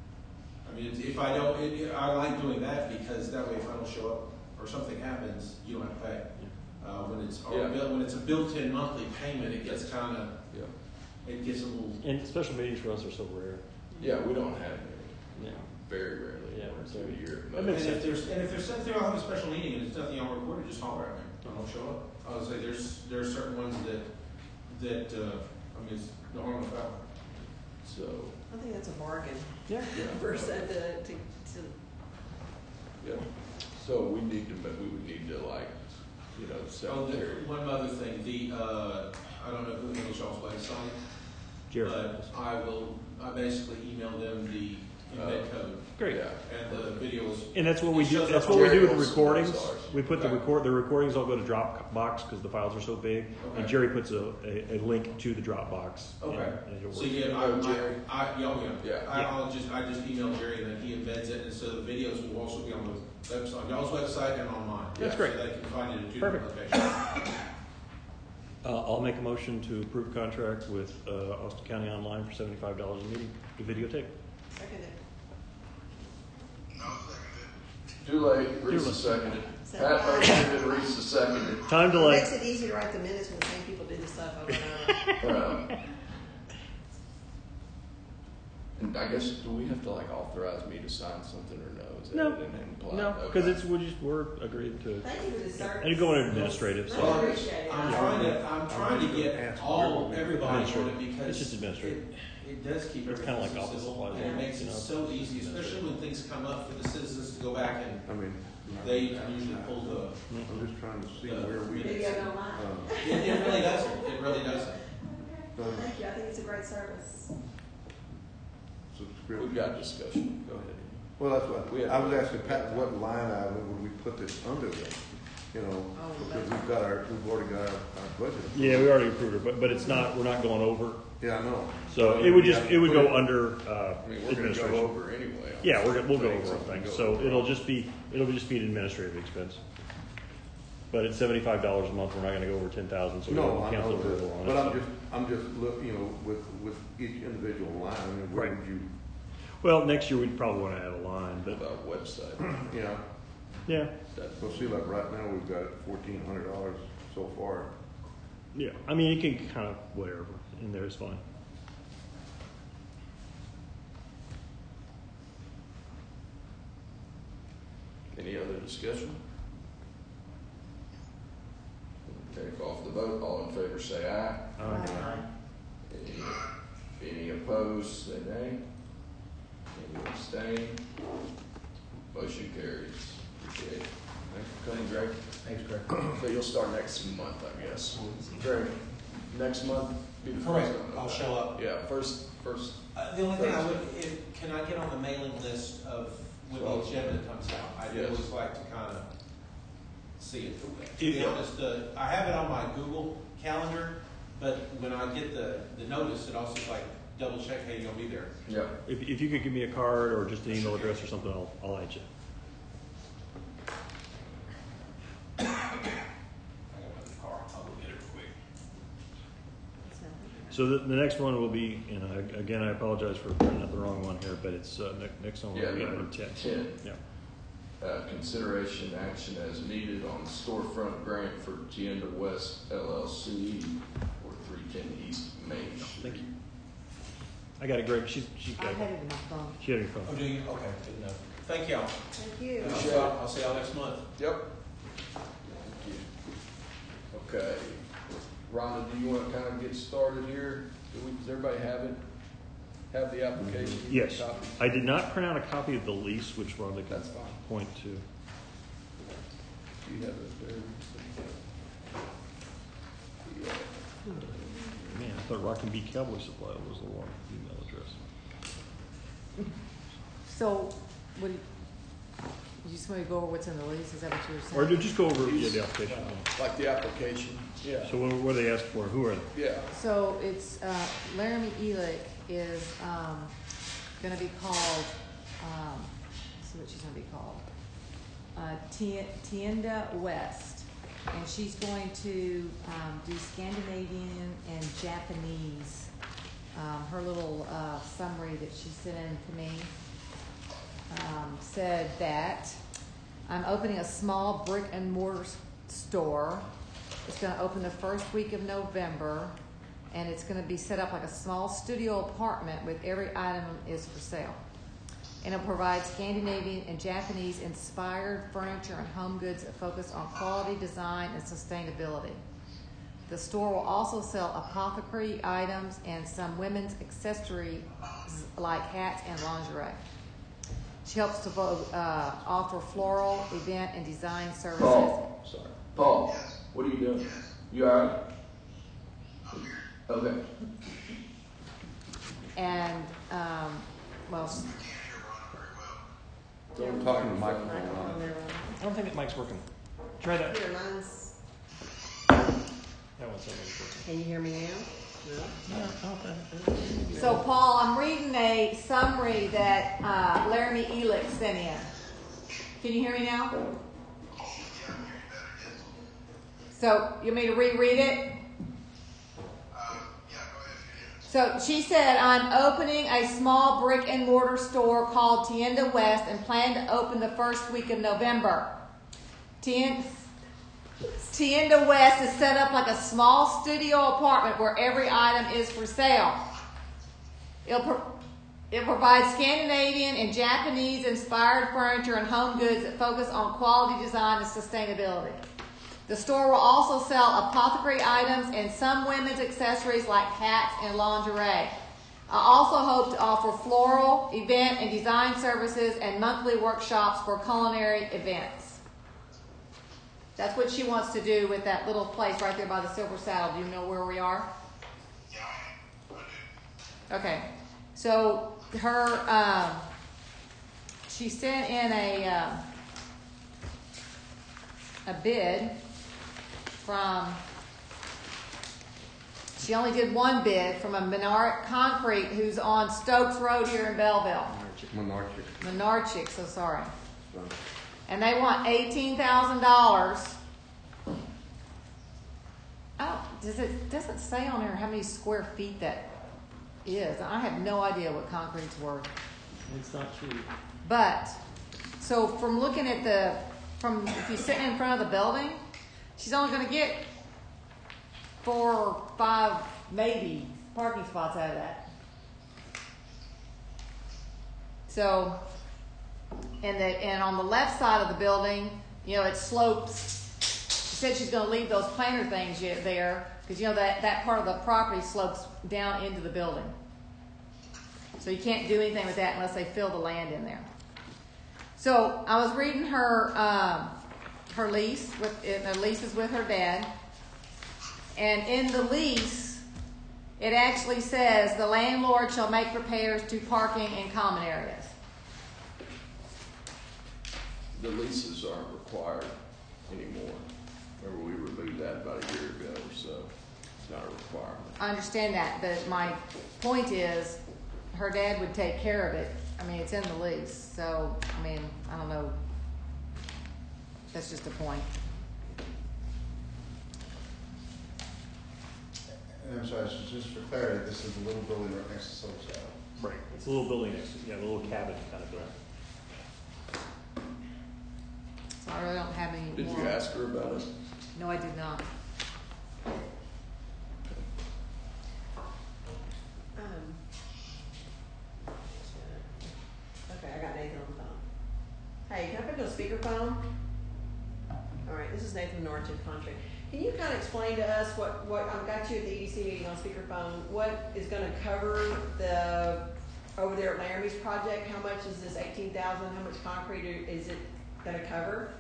I mean, it's- if I don't, it, it- I like doing that because that way if I don't show up or something happens, you don't have to pay. Uh, when it's, or Yeah. built- when it's a built-in monthly payment, it gets kinda, Yeah. it gets a little, And special meetings for us are so rare. Yeah, we don't have any. Yeah. Very rarely, Yeah, one or so- two a year. That and makes if sense. there's, and if there's something, I'll have a special meeting and it's nothing y'all recorded, just holler at me, I don't show up. I would say there's, there are certain ones that, that, uh, I mean, it's no harm, no foul. So, I think that's a bargain. Yeah. yeah. Versus to, to, to, Yeah. So we need to, but we would need to like, you know, Oh, secretary. the, one other thing, the, uh, I don't know who handles y'all's website, Jared. but I will, I basically email them the embed Uh, code, Great. Yeah. and the video is. And that's what we it do, shows that's up what we on- do with the Jerry also recordings. does ours. We put the Okay. record, the recordings all go to Dropbox because the files are so big. And Okay. Jerry puts a, a, a link to the Dropbox. and- Okay. and it'll So work. yeah, I, Oh, Jerry? I, I, yeah, yeah. Yeah. I, I'll just, I just email Jerry and then he embeds it, and so the videos will also be on the website, on y'all's website and on mine. That's So great. they can find it at two Perfect. different locations. Uh, I'll make a motion to approve contract with, uh, Austin County Online for seventy-five dollars a meeting, the videotape. second it. I'll second it. Too late, Too Reese late. seconded. So- Pat motioned and Reese seconded. Time It delay. makes it easy to write the minutes when the same people do the stuff over and over. Um, And I guess, do we have to like authorize me to sign something or no? Is that No. an implied? No, because Okay. it's, we just, we're agreed to. Thank you for the service. And you go into administrative, so. I appreciate it. I'm trying to, I'm trying to get all, everybody on it because. It's just administrative. It, it does keep It's everything kinda like so office civil, supplies, and it makes you it know. so easy, especially when things come up for the citizens to go back and I mean, they can usually pull the, I'm just trying to see where we, Video don't lie. um, it, it really doesn't, it really doesn't. Well, thank you, I think it's a great service. subscription. We've got discussion, go ahead. Well, that's what, We have- I was asking Pat, what line item would we put this under then? You know, Oh, because that's- we've got our, we've already got our, our budget. Yeah, we already approved it, but, but it's not, we're not going over. Yeah, I know. So it would just, it would go under, uh, I mean, we're gonna go administration. over anyway. on Yeah, we're, gonna- we'll go things over that we things, go so over. it'll just be, it'll just be an administrative expense. But at seventy-five dollars a month, we're not gonna go over ten thousand, so we No, don't I cancel know the that, bill on it. but I'm so. just, I'm just look, you know, with, with each individual line, I mean, where Right. would you, Well, next year, we'd probably wanna add a line, but, About website. you know, yeah, That- well, see, like right now, we've got fourteen hundred dollars so far. yeah, I mean, it can kind of, whatever, in there is fine. Any other discussion? Take off the vote, all in favor say aye. Uh, Any, any opposed, say nay. Any abstain? Motion carries. Appreciate it. Thanks for coming, Greg. Thanks, Greg. So you'll start next month, I guess. Greg, next month? Be the Correct. first one. I'll show up. Yeah, first, first, Uh, the only thing I would, if, can I get on the mailing list of, when Well, the agenda comes out? I'd yes. always like to kind of see it. To If- be honest, uh, I have it on my Google calendar, but when I get the, the notice, it also like double check, hey, you'll be there. yeah. If, if you could give me a card or just an email address or something, I'll, I'll add you. I got my car, I'll go get it real quick. So the, the next one will be, you know, again, I apologize for printing out the wrong one here, but it's, uh, ne- next one will Yeah, be number item ten. ten. Yeah. Uh, consideration action as needed on storefront grant for Tienda West L L C for three ten East Main Street. Thank you. I got it, Greg. She's, she's I got had it. it in my phone. She had it in her Oh, phone. do you? Okay, good enough. Thank y'all. Thank you. I'll see y'all- I'll see y'all next month. Yep. Thank you. Okay. Rhonda, do you want to kind of get started here? Do we, does everybody have it? Have the application? Yes. Copy? I did not print out a copy of the lease, which Rhonda can That's fine. point to. Do you have it there? Yeah. Man, I thought Rock and Beat Cowboy Supply was the one email address. So, what do you, you just want me to go over what's in the lease? Is that what you were saying? Or just go over yeah, the application. Like the application? Yeah. So what, what are they asking for? Who are they? Yeah. So it's, uh, Laramie Elick is, um, gonna be called, um, let's see what she's gonna be called. Uh, Ti- Tienda West. And she's going to, um, do Scandinavian and Japanese. Um, her little, uh, summary that she sent in to me, um, said that I'm opening a small brick and mortar s- store. It's going to open the first week of November, and it's going to be set up like a small studio apartment with every item is for sale. And it'll provide Scandinavian and Japanese inspired furniture and home goods that focus on quality, design, and sustainability. The store will also sell apothecary items and some women's accessories like hats and lingerie. She helps to uh, offer floral, event, and design services. Paul, sorry. Paul, what are you doing? You all right? Okay. And, um, well, s- Don't talk in the microphone, Ron. I don't think that mic's working. Try that. Here, mine's, That one's not working. can you hear me now? so Paul, I'm reading a summary that uh, Laramie Elick sent in. Can you hear me now? So, you want me to reread it? So she said, I'm opening a small brick and mortar store called Tienda West and plan to open the first week of November. Tien- Tienda West is set up like a small studio apartment where every item is for sale. It'll, pro- it provides Scandinavian and Japanese inspired furniture and home goods that focus on quality, design, and sustainability. The store will also sell apothecary items and some women's accessories like hats and lingerie. I also hope to offer floral, event, and design services and monthly workshops for culinary events. That's what she wants to do with that little place right there by the Silver Saddle. Do you know where we are? Okay. So her, um, she sent in a uh, a bid from. She only did one bid from a Menarche Concrete who's on Stokes Road here in Belleville. Monarchic. Menarche, so sorry. And they want eighteen thousand dollars. Oh, does it doesn't say on there how many square feet that is? I have no idea what concrete's worth. It's not cheap. But so from looking at the from if you're sitting in front of the building, she's only going to get four or five maybe parking spots out of that. So. And the and on the left side of the building, you know, it slopes. She said she's going to leave those planter things yet there because you know that that part of the property slopes down into the building. So you can't do anything with that unless they fill the land in there. So I was reading her um, her lease with the lease is with her dad, and in the lease, it actually says the landlord shall make repairs to parking and common areas. The leases aren't required anymore. Remember, we removed that about a year ago or so. It's not a requirement. I understand that, but my point is, her dad would take care of it. I mean, it's in the lease, so, I mean, I don't know. That's just a point. And I'm sorry, so just for clarity, this is the little building right next to Silver Saddle. Right. It's a little building next to, yeah, a little cabin kind of building. So I really don't have any Did more. you ask her about it? No, I did not. Um, speakerphone? All right, this is Nathan Norton, contract. Can you kind of explain to us what, what, I've got you at the E D C meeting on speakerphone, what is gonna cover the, over there at Laramie's project? How much is this eighteen thousand, how much concrete is it gonna cover?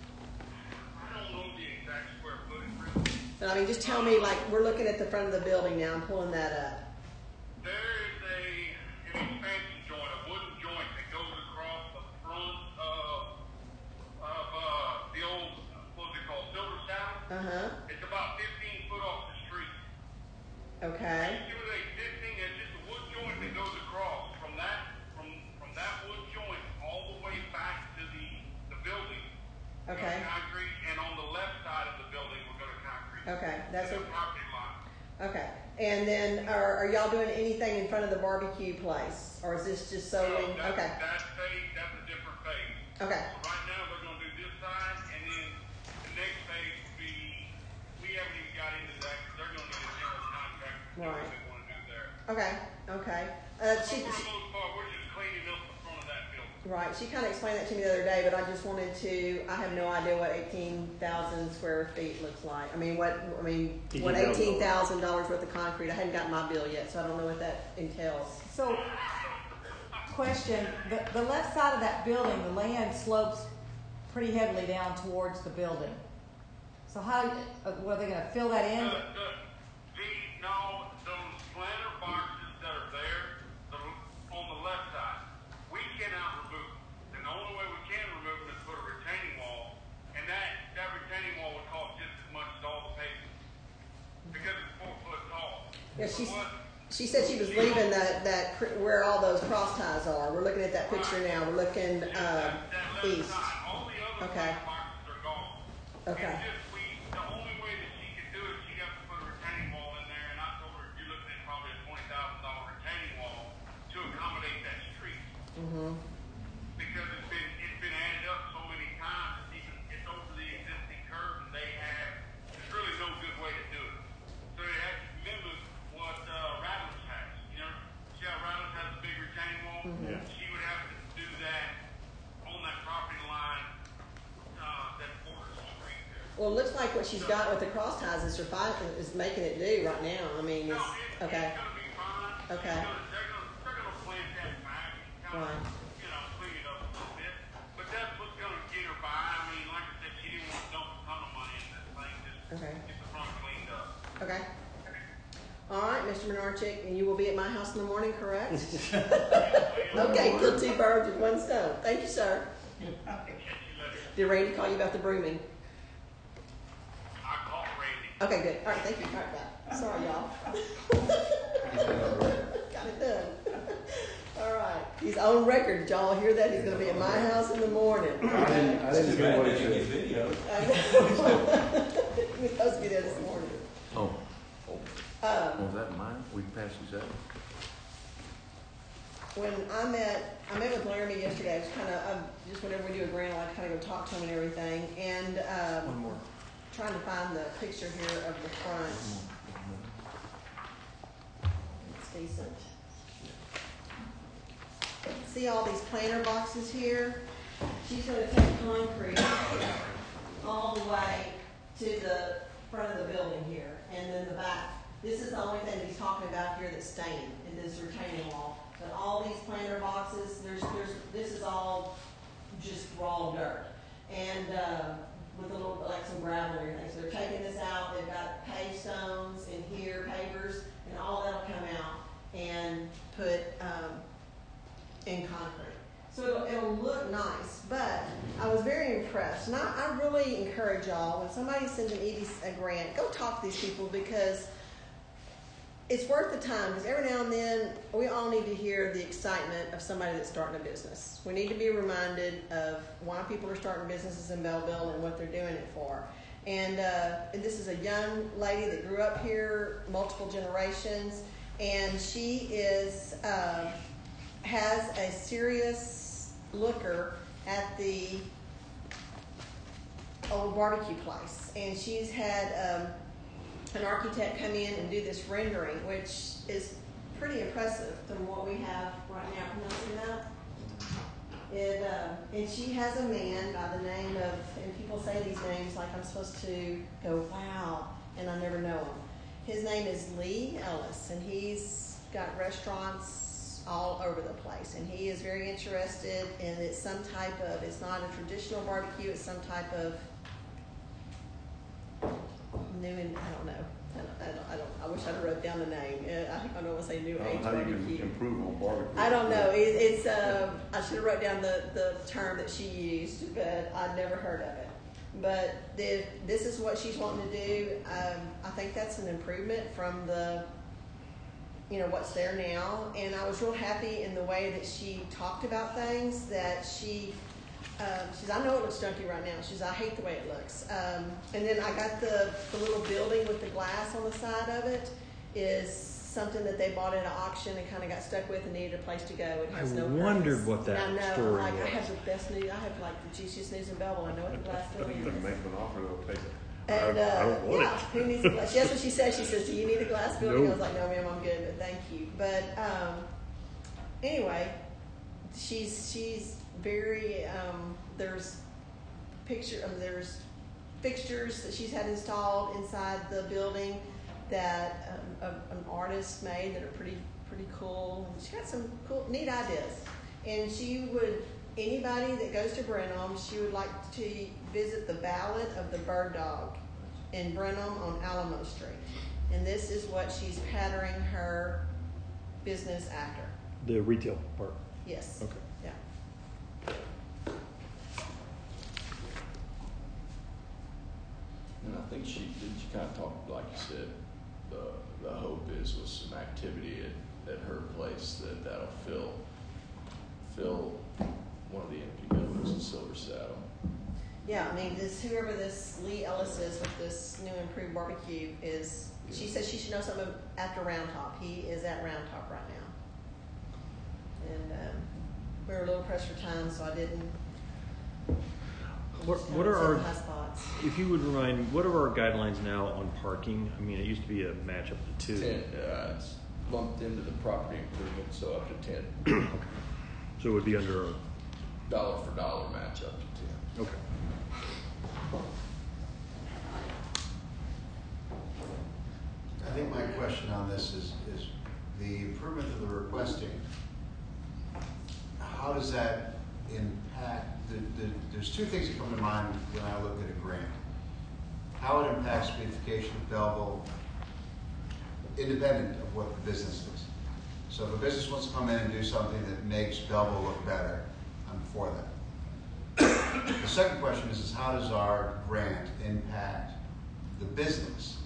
I don't know the exact square footage, really. But I mean, just tell me, like, we're looking at the front of the building now, I'm pulling that up. There is a, an expansion joint, a wooden joint that goes across the front of, of, uh, the old, what's it called, Silver Saddle? Uh-huh, It's about fifteen foot off the street. okay, It was existing, it's just a wood joint that goes across from that, from, from that wood joint all the way back to the, the building. We're okay, gonna concrete, and on the left side of the building, we're gonna concrete. okay, that's The what, property line. okay. And then, are, are y'all doing anything in front of the barbecue place, or is this just solely, So that's, okay, That's phase, that's a different phase. okay, So right now, they're gonna do this side, and then the next phase will be, we haven't even got into that, because they're gonna need a general contract to do what Right. they wanna do there. okay, okay. Uh, But she, for the she- most part, we're just cleaning up the front of that building. right, she kinda explained that to me the other day, but I just wanted to, I have no idea what eighteen thousand square feet looks like. I mean, what, I mean, what eighteen eighteen thousand thousand dollars worth of concrete, I hadn't got my bill yet, so I don't know what that entails. So, question, the, the left side of that building, the land slopes pretty heavily down towards the building. So how, uh, were they gonna fill that The, in? the, the, no, those planter boxes that are there, the, on the left side, we cannot remove them. And the only way we can remove them is put a retaining wall, and that, that retaining wall would cost just as much as all the pavement, because it's four foot tall. Yeah, she's, But what- she said she was leaving that, that, cr- where all those cross ties are. We're looking at that picture now, we're looking, Yeah, uh, that, that left east. side, all the other Okay. planter boxes are gone. Okay. It's just we, the only way that she could do it, she'd have to put a retaining wall in there, and I told her you're looking at probably a twenty thousand dollar retaining wall to accommodate that street. Mm-hmm, Because it's been, it's been added up so many times, it's even, it's over the existing curb, and they have, there's really no good way to do it. So they have to mimic what, uh, Rattlers has, you know, see how Rattlers has a big retaining wall? Yeah. She would have to do that on that property line, uh, that borders the street there. well, it looks like what she's got with the cross ties is surviving, is making it do right now, I mean, No, it's, it's, okay, it's gonna be fine. Okay. It's gonna- They're gonna, they're gonna plant that back, kind Right. of, you know, clean it up a little bit. But that's what's gonna get her by. I mean, like I said, she didn't want to dump a ton of money in this thing, just okay, get the front cleaned up. okay. All right, Mister Menarchik, and you will be at my house in the morning, correct? Okay, kill two birds with one stone. Thank you, sir. Catch you later. Did Randy call you about the brooming? I called Randy. Okay, good. All right, thank you. All right, bye. Sorry, y'all. Got it done. All right. He's on record. Did y'all hear that? He's going to be at my house in the morning. I didn't, I didn't hear what he said. video. I know. He was supposed to be there this morning. Oh, oh, Um, was that mine? We passed these out? when I met, I met with Laramie yesterday. I was kind of, um, just whenever we do a grant, I like kind of go talk to him and everything. And um, One more. trying to find the picture here of the front. One more. It's decent. See all these planter boxes here? She's gonna take concrete all the way to the front of the building here, and then the back. This is the only thing that he's talking about here that's staying in this retaining wall. But all these planter boxes, there's, there's, this is all just raw dirt. And, uh, with a little, like some gravel and everything. So they're taking this out, they've got paved stones in here, pavers, and all that'll come out and put, um, in concrete. So it'll, it'll look nice, but I was very impressed. And I, I really encourage y'all, when somebody sends an E D C a grant, go talk to these people, because it's worth the time, because every now and then we all need to hear the excitement of somebody that's starting a business. We need to be reminded of why people are starting businesses in Belleville and what they're doing it for. And, uh, and this is a young lady that grew up here, multiple generations, and she is uh, has a serious looker at the old barbecue place, and she's had um, an architect come in and do this rendering, which is pretty impressive from what we have right now. Can you see that? It, uh, and she has a man by the name of, and people say these names like I'm supposed to go, wow, and I never know him. His name is Lee Ellis, and he's got restaurants all over the place, and he is very interested in it's some type of, it's not a traditional barbecue, it's some type of new, and I don't know. I don't, I don't, I don't, I wish I'd wrote down the name. Uh, I don't want to say new age How you can barbecue. improve on barbecue. I don't know. It, it's, um, I should have wrote down the, the term that she used, but I'd never heard of it. But the, this is what she's wanting to do. Um, I think that's an improvement from the, you know, what's there now. And I was real happy in the way that she talked about things, that she, um, she says, I know it looks junky right now. She says, I hate the way it looks. Um, and then I got the, the little building with the glass on the side of it is something that they bought at an auction and kind of got stuck with and needed a place to go. It has I no wondered purpose. what that And I know, story like, I was. have the best news. I have like the juiciest news in Belleville. I know what the glass building Make is. them an offer, they'll take it. And, I- I uh, don't want yeah, it. who needs a glass? That's what she said. She says, do you need a glass building? No. I was like, no, ma'am, I'm good, but thank you. But um, anyway, she's she's very, um, there's picture, um, there's fixtures that she's had installed inside the building that um, a, an artist made that are pretty pretty cool. She got some cool, neat ideas. And she would, anybody that goes to Brenham, she would like to visit the Ballad of the Bird Dog in Brenham on Alamo Street. And this is what she's patterning her business after. The retail part. Yes. Okay. Yeah. And I think she did. She kind of talked, like you said. The the hope is with some activity at, at her place that that'll fill fill one of the empty buildings in Silver Saddle. Yeah, I mean, this whoever this Lee Ellis is with this new improved barbecue is. She says she should know something after Round Top. He is at Round Top right now, and um, we were a little pressed for time, so I didn't. What, just what kinda are set our, the high spots. if you would remind, what are our guidelines now on parking? I mean, it used to be a match up to two. Ten. Uh, it's lumped into the property improvement, so up to ten. So it would be under a, Dollar for dollar match up to ten. okay. I think my question on this is, is the improvement that they're requesting, how does that impact, the, the, there's two things that come to mind when I look at a grant. How it impacts beautification of Belleville, independent of what the business is. So if a business wants to come in and do something that makes Belleville look better, I'm for that. The second question is, is how does our grant impact the business?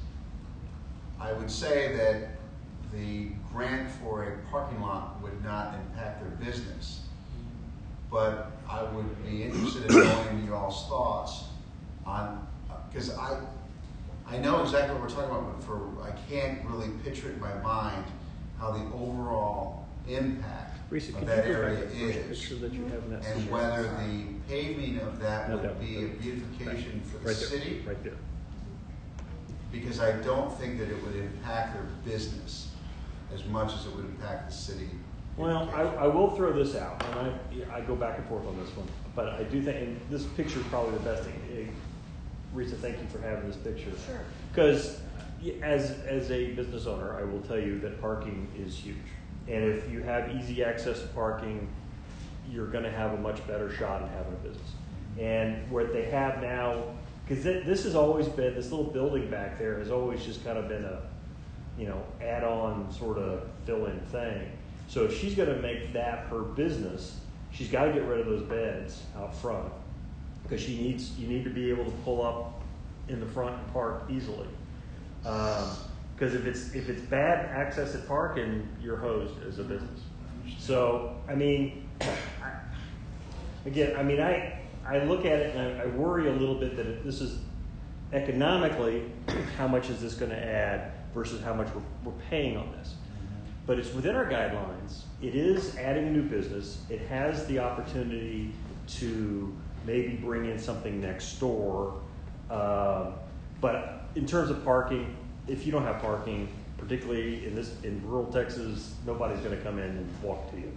I would say that the grant for a parking lot would not impact their business, but I would be interested in knowing you all's thoughts on, because I, I know exactly what we're talking about, but for I can't really picture it in my mind how the overall impact Risa, of could that you go back area to the first is, picture that you have in that and picture? whether the paving of that Not that would one, be a but- beautification for the Right there, city, right there. because I don't think that it would impact their business as much as it would impact the city. Well, I, I will throw this out, and I, I go back and forth on this one, but I do think, and this picture is probably the best thing. Eh, Risa, thank you for having this picture. Sure. Because as, as a business owner, I will tell you that parking is huge. And if you have easy access to parking, you're gonna have a much better shot at having a business. And what they have now, because this has always been, this little building back there has always just kind of been a, you know, add-on sort of fill-in thing. So if she's gonna make that her business, she's gotta get rid of those beds out front, because she needs, you need to be able to pull up in the front and park easily. Um, because if it's, if it's bad access at parking, you're hosed as a business. So, I mean, I, again, I mean, I, I look at it and I, I worry a little bit that it, this is economically, how much is this going to add versus how much we're, we're paying on this. But it's within our guidelines. It is adding a new business. It has the opportunity to maybe bring in something next door. Um, but in terms of parking, if you don't have parking, particularly in this in rural Texas, nobody's going to come in and walk to you.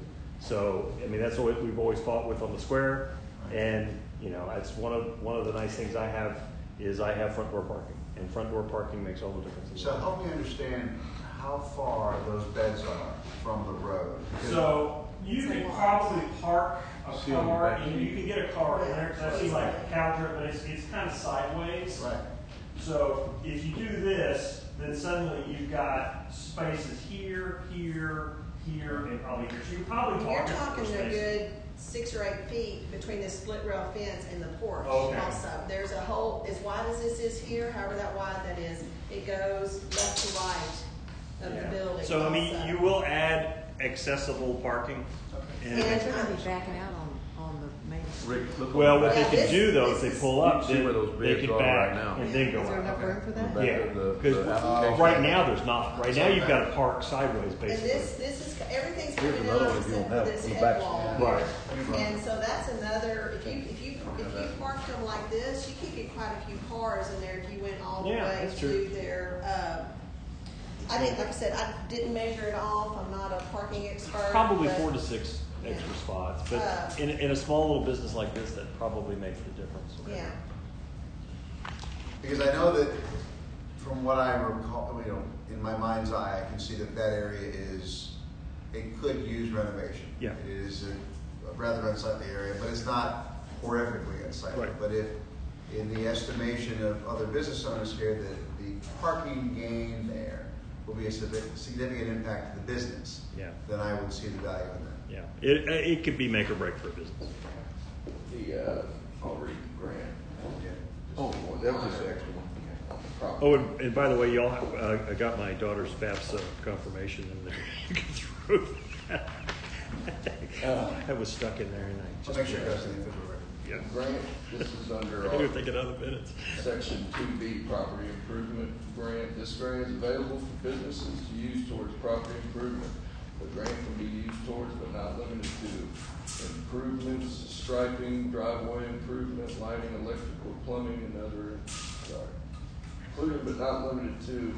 So, I mean, that's what we've always fought with on the square. And, you know, it's one of, one of the nice things I have is I have front door parking. And front door parking makes all the difference in the So world. help me understand how far those beds are from the road. Because So you could probably park a See on your car, back. and you can get a car in there, because I see like a counter, but it's, it's kind of sideways. Right. So if you do this, then suddenly you've got spaces here, here, here, and probably here. So you're probably You're talking talking four a spaces. good six or eight feet between this split rail fence and the porch Okay. also. There's a hole, as wide as this is here, however that wide that is, it goes left to right of Yeah. the building So I mean, also. you will add accessible parking. And And- They're gonna be backing out on, on the main. Rick, look on well, the what back. they can this- do though, this if they is- pull You up, can see then where those they beds can are back right now. and then go Is there out. enough room for The that? back Yeah, of the- because the application. right now there's not. Right now you've got to park sideways And basically. this, this is, everything's Here's coming another out one if you except don't for have this it. head Back- wall. Right. And so that's another, if you, if you, if you parked them like this, you could get quite a few cars in there if you went all the Yeah, way that's true. to their, um, I didn't, like I said, I didn't measure it off, I'm not a parking expert. Probably but- four to six extra Yeah. spots, but Uh, in, in a small little business like this, that probably makes the difference. Yeah, Because I know that from what I recall, you know, in my mind's eye, I can see that that area is, it could use renovation. Yeah. It is a, a rather unsightly area, but it's not horrifically unsightly. Right. But if, in the estimation of other business owners here, that the parking gain there will be a significant significant impact to the business, Yeah, then I would see the value in that. yeah. It, it could be make or break for a business. The, uh, I'll read the grant. Oh, well, that was just the extra one. On the property. Oh, and, and by the way, y'all, uh, I got my daughter's FAFSA confirmation in there. You can throw that. That was stuck in there and I I'll just. make sure it goes to the official record. Yeah. Grant, this is under I didn't our think in other minutes. Section two B, property improvement grant. This grant is available for businesses to use towards property improvement. The grant can be used towards, but not limited to, improvements, striping, driveway improvement, lighting, electrical, plumbing, and other, sorry, including but not limited to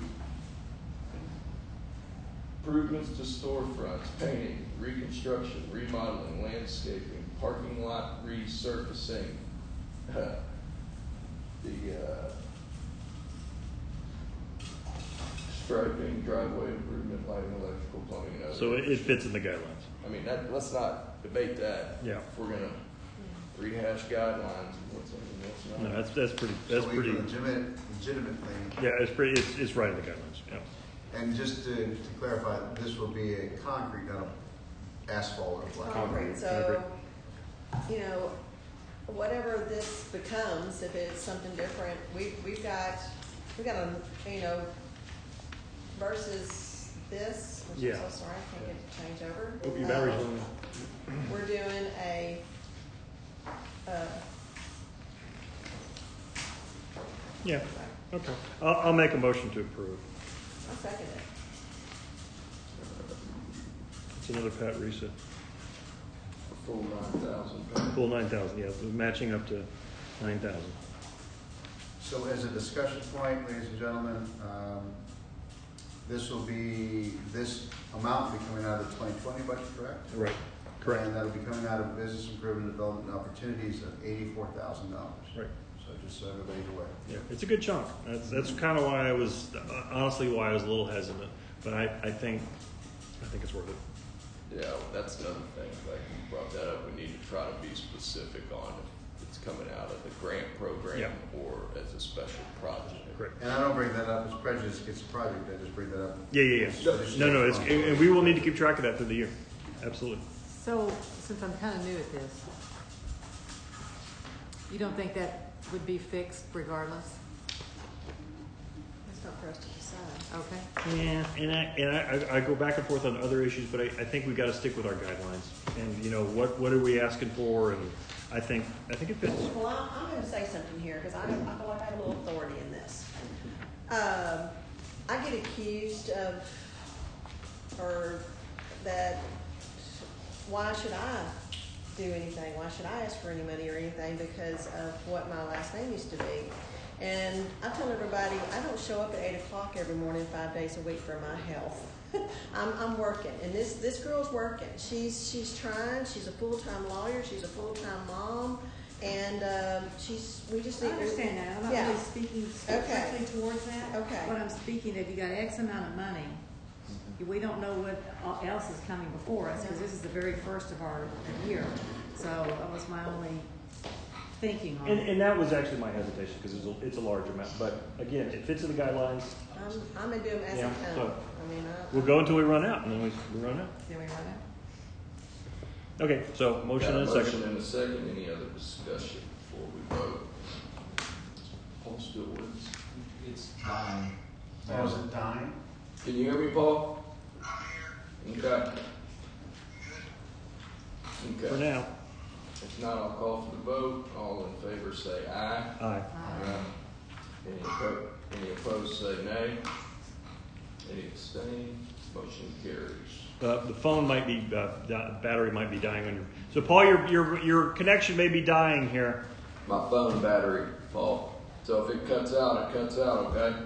improvements to storefronts, painting, reconstruction, remodeling, landscaping, parking lot resurfacing, the, uh, striping, driveway improvement, lighting, electrical, plumbing, and other. So it, it fits in the guidelines. I mean, that, let's not debate that. Yeah. If we're gonna rehash guidelines, what's, what's not. No, that's, that's pretty, that's So we pretty, can legitimate, legitimately. yeah, it's pretty, it's, it's right in the guidelines, yeah. And just to, to clarify, this will be a concrete, not a asphalt or black. concrete, so, you know, whatever this becomes, if it's something different, we, we've got, we got a, you know, versus this, which I'm Yeah. so sorry, I can't get it to change over. Hope your battery's Um, on. We're doing a, uh, Yeah, okay. I'll, I'll make a motion to approve. I'll second it. It's another Pat Risa. Full nine thousand. Full nine thousand, yeah, matching up to nine thousand. So as a discussion point, ladies and gentlemen, um, this will be, this amount will be coming out of the twenty twenty budget, correct? Right, correct. And that'll be coming out of business improvement development and opportunities of eighty-four thousand dollars. Right. So just so everybody's aware. Yeah, it's a good chunk. That's, that's kind of why I was, honestly, why I was a little hesitant. But I, I think, I think it's worth it. Yeah, that's the other thing, like you brought that up, we need to try to be specific on if it's coming out of the grant program Yeah. or as a special project. Correct. And I don't bring that up as prejudice against the project, I just bring that up. Yeah, yeah, yeah. No, no, it's, and and we will need to keep track of that through the year. Absolutely. So, since I'm kind of new at this, you don't think that would be fixed regardless? It's not for us to decide. Okay. Yeah, and I, and I, I go back and forth on other issues, but I, I think we've got to stick with our guidelines. And, you know, what, what are we asking for? And I think, I think it fits. Well, I'm, I'm gonna say something here, because I, I feel like I have a little authority in this. Um, I get accused of, or that, why should I do anything? Why should I ask for any money or anything because of what my last name used to be? And I tell everybody, I don't show up at eight o'clock every morning, five days a week for my health. I'm, I'm working, and this, this girl's working. She's, she's trying, she's a full-time lawyer, she's a full-time mom, and, um, she's, we just I need to. understand that. I'm not Yeah. really speaking specifically towards that. Okay. What I'm speaking, if you got X amount of money, we don't know what else is coming before us, because this is the very first of our year. So that was my only thinking on And, it. and that was actually my hesitation, because it's a, it's a large amount. But again, it fits in the guidelines. I'm, I'm gonna do them as Yeah, they come. so I mean, I. We'll go until we run out, and then we, we run out. Can we run it? Okay, so motion Got a and a second. Motion and a second. Any other discussion before we vote? Paul still with us? It's dying. Oh, is it dying? Can you hear me, Paul? Okay. For Okay. now. If not, I'll call for the vote. All in favor say aye. Aye. Any opposed, any opposed say nay. Any abstain? Motion carries. Uh, the phone might be, uh, di- battery might be dying on your, so Paul, your, your, your connection may be dying here. My phone battery, Paul. So if it cuts out, it cuts out, okay?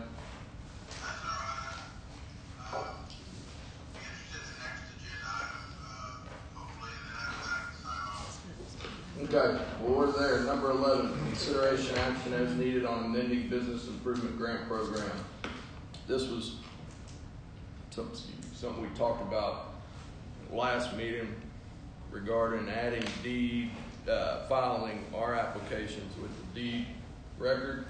Okay, well, we're there. Number eleven, consideration action as needed on amending business improvement grant program. This was some- something we talked about last meeting regarding adding deed, uh, filing our applications with the deed record.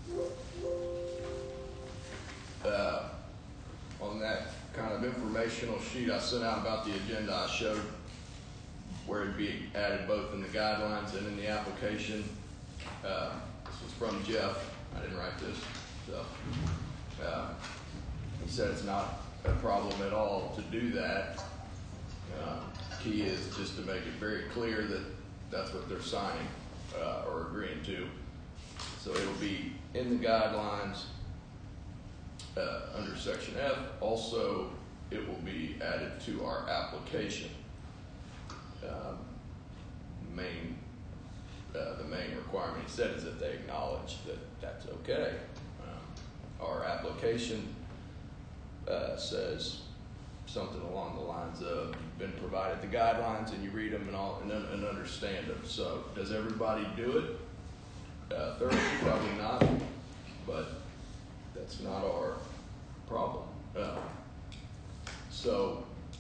Uh, on that kind of informational sheet I sent out about the agenda, I showed where it'd be added both in the guidelines and in the application. Uh, this was from Jeff. I didn't write this, so uh, he said it's not a problem at all to do that. Uh, key is just to make it very clear that that's what they're signing uh, or agreeing to. So it'll be in the guidelines uh, under section F. Also, it will be added to our application. Um, main, uh, the main requirement he said is that they acknowledge that that's okay. Um, our application uh, says something along the lines of you've been provided the guidelines and you read them and all and, and understand them. So does everybody do it? Uh, thoroughly, probably not, but that's not our problem. Uh, so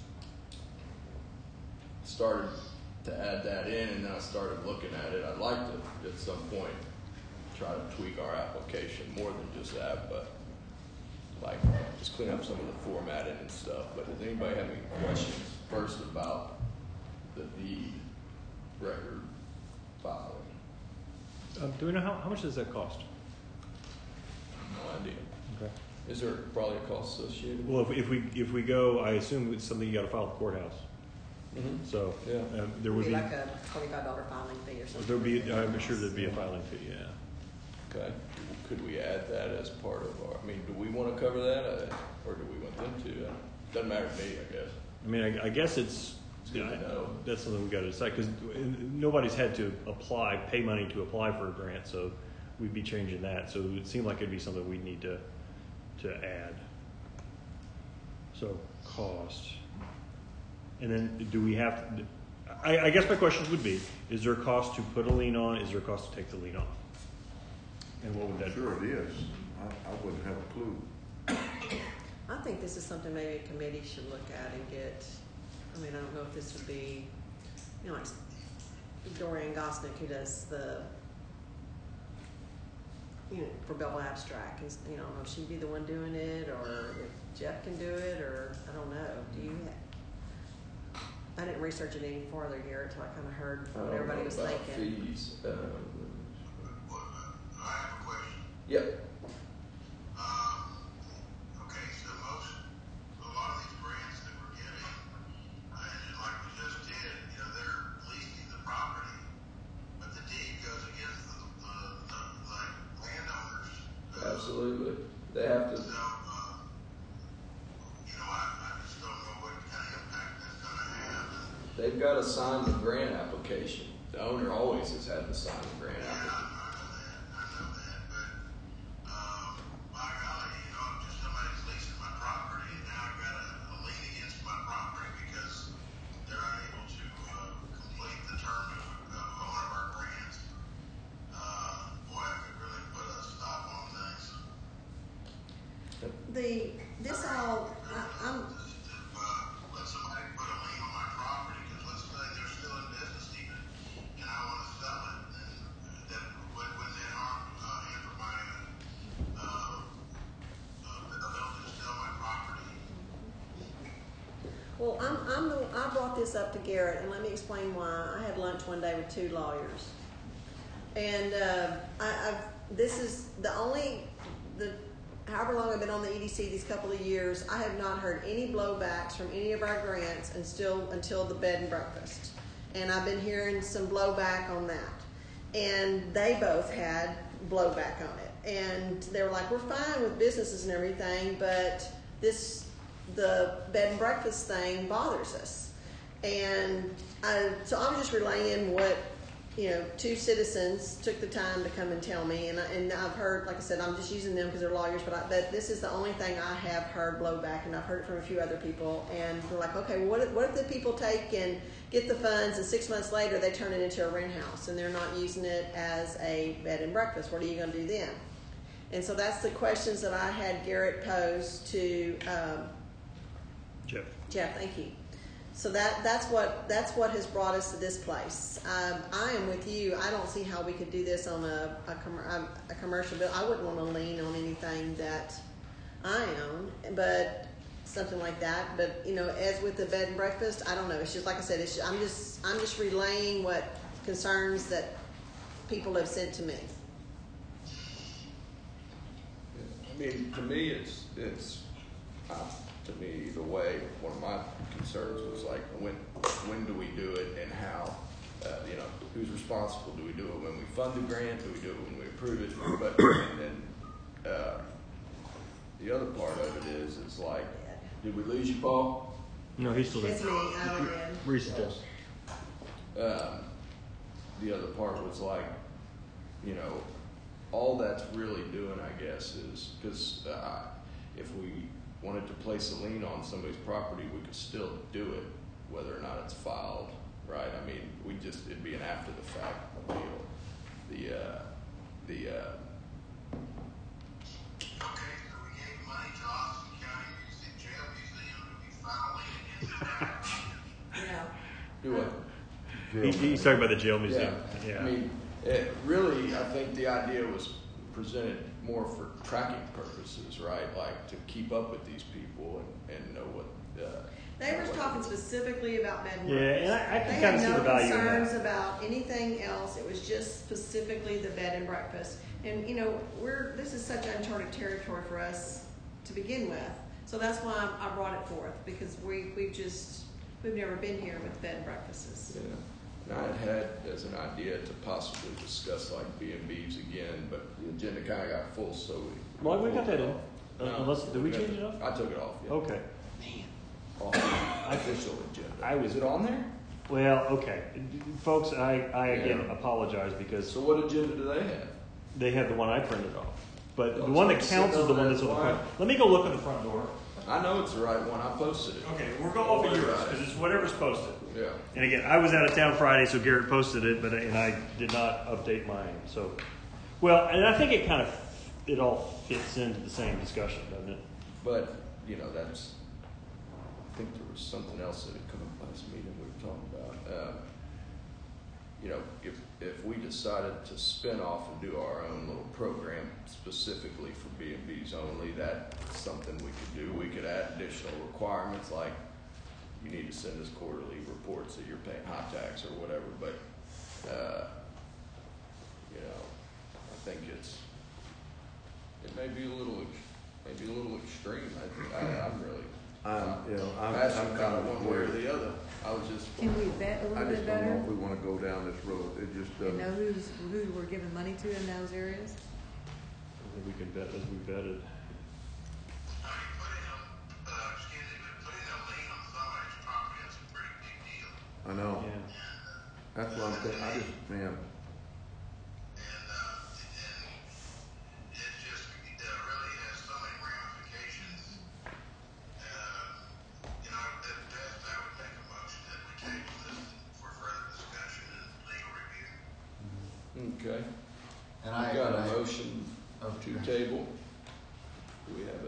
started to add that in, and then I started looking at it. I'd like to, at some point, try to tweak our application more than just that, but like just clean up some of the formatting and stuff. But does anybody have any questions first about the deed record filing? Um, do we know how, how much does that cost? No idea. Okay. Is there probably a cost associated? Well, if, if we if we go, I assume it's something you got to file at the courthouse. Mm-hmm. So Yeah. um, there would Be be, like a twenty-five dollar filing fee or something. there would be. I'm sure there'd be a filing fee. Yeah. Okay. Could we add that as part of our? I mean, do we want to cover that, uh, or do we want them to? Uh, doesn't matter to me, I guess. I mean, I, I guess it's. It's good to know. That's something we got to decide because nobody's had to apply, pay money to apply for a grant, so we'd be changing that. So it seemed like it'd be something we'd need to to add. So cost, and then do we have? To, I, I guess my question would be: is there a cost to put a lien on? Is there a cost to take the lien off? And what would that? Sure it is. I, I wouldn't have a clue. I think this is something maybe a committee should look at and get, I mean, I don't know if this would be, you know, like Dorian Gosnick who does the, you know, for Bell Abstract, is, you know, I don't know if she'd be the one doing it or if Jeff can do it or, I don't know. Do you, I didn't research it any farther here until I kind of heard I what don't everybody know was about thinking. fees. Um, I have a question. yep. Um, okay, so most, a lot of these grants that we're getting, and like we just did, you know, they're leasing the property, but the deed goes against the, the, the like landowners. Absolutely. They have to. So, uh, you know, I, I just don't know what kind of impact that's gonna have. They've got to sign the grant application. The owner always has had to sign the grant Yeah, I application. know that, I know that, but the, this all, I, I'm, Uh, let somebody put a lien on my property, because let's say they're still in business even, and I want to sell it, then that would, wouldn't that harm, uh, hamper my, uh, uh, ability to sell my property? well, I'm, I'm the, I brought this up to Garrett, and let me explain why. I had lunch one day with two lawyers. And, uh, I, I've, this is the only, the, however long I've been on the E D C, these couple of years, I have not heard any blowbacks from any of our grants and still, until the bed and breakfast. And I've been hearing some blowback on that. And they both had blowback on it. And they were like, we're fine with businesses and everything, but this, the bed and breakfast thing bothers us. And I, so I'm just relaying what, you know, two citizens took the time to come and tell me, and, I, and I've heard, like I said, I'm just using them because they're lawyers, but, I, but this is the only thing I have heard blowback, and I've heard it from a few other people, and they're like, okay, well, what if, what if the people take and get the funds, and six months later they turn it into a rent house, and they're not using it as a bed and breakfast? What are you going to do then? And so that's the questions that I had Garrett pose to um, Jeff. Jeff, thank you. So that that's what that's what has brought us to this place. Um, I am with you. I don't see how we could do this on a a, com- a commercial bill. I wouldn't want to lean on anything that I own, but something like that. But you know, as with the bed and breakfast, I don't know. It's just like I said. It's just, I'm just I'm just relaying what concerns that people have sent to me. I mean, to me, it's, it's, uh, to me, the way, one of my concerns was like, when, when do we do it and how? Uh, you know, who's responsible? Do we do it when we fund the grant? Do we do it when we approve it? But, and then, uh, the other part of it is, is like, did we lose you, Paul? No, he's still there. It's me. I did. Reese does. Um, the other part was like, you know, all that's really doing, I guess, is because uh, if we wanted to place a lien on somebody's property, we could still do it, whether or not it's filed, right? I mean, we just, it'd be an after the fact deal. The, uh, the, uh, Okay, so we gave money to Austin County Music Jail Museum to be filed lien against that. Yeah. do what? He, he's talking about the jail museum. Yeah. Yeah. I mean, it really, I think the idea was presented more for tracking purposes, right? Like to keep up with these people and, and know what. Uh, They were what- talking specifically about bed and Yeah, breakfast. and I- I can They kinda had see no the value in concerns that. about anything else. It was just specifically the bed and breakfast. And you know, we're this is such uncharted territory for us to begin with. So that's why I brought it forth, because we we've just we've never been here with bed and breakfasts. Yeah. And I had had as an idea to possibly discuss like B and B's again, but the agenda kind of got full, so we. Well, we got that in. Uh, No, unless, did we got- change it up? I took it off. Yeah. Okay. Off the official agenda. I was- Is it on there? Well, okay. Folks, I, I again Yeah. apologize because So what agenda do they have? they have the one I printed off. But the Oh, one so that it's counts is sitting the on one that that's on the wire? front. Let me go look at the front door. I know it's the right one. I posted it. Okay, we'll go off of Don't worry yours about it. because it's whatever's posted. Yeah. And again, I was out of town Friday, so Garrett posted it, but and I did not update mine. So, well, and I think it kind of it all fits into the same discussion, doesn't it? But, you know, that's, I think there was something else that had come up last meeting we were talking about. Um, you know, if, if we decided to spin off and do our own little program specifically for B and B's only, that's something we could do. We could add additional requirements like you need to send us quarterly reports that you're paying hot tax or whatever, but, uh, you know, I think it's, it may be a little, ex- maybe a little extreme. I, I, I'm really, I'm, you know, I'm, I'm I'm kind of one way or the other. I was just, Can we vet a I little just bit don't know better if we wanna go down this road. It just and know doesn't. who's, who we're giving money to in those areas? I think we can vet as we vetted. I mean, putting a, uh, excuse me, but putting a lien on somebody's property, that's a pretty big deal. I know. Yeah. That's what I'm saying. I just, man, And, uh, and it just, it really has so many ramifications. Uh, you know, at best, I would make a motion that we table this for further discussion and legal review. okay. And I, We got and a I- motion Oh, to okay. table. Do we have a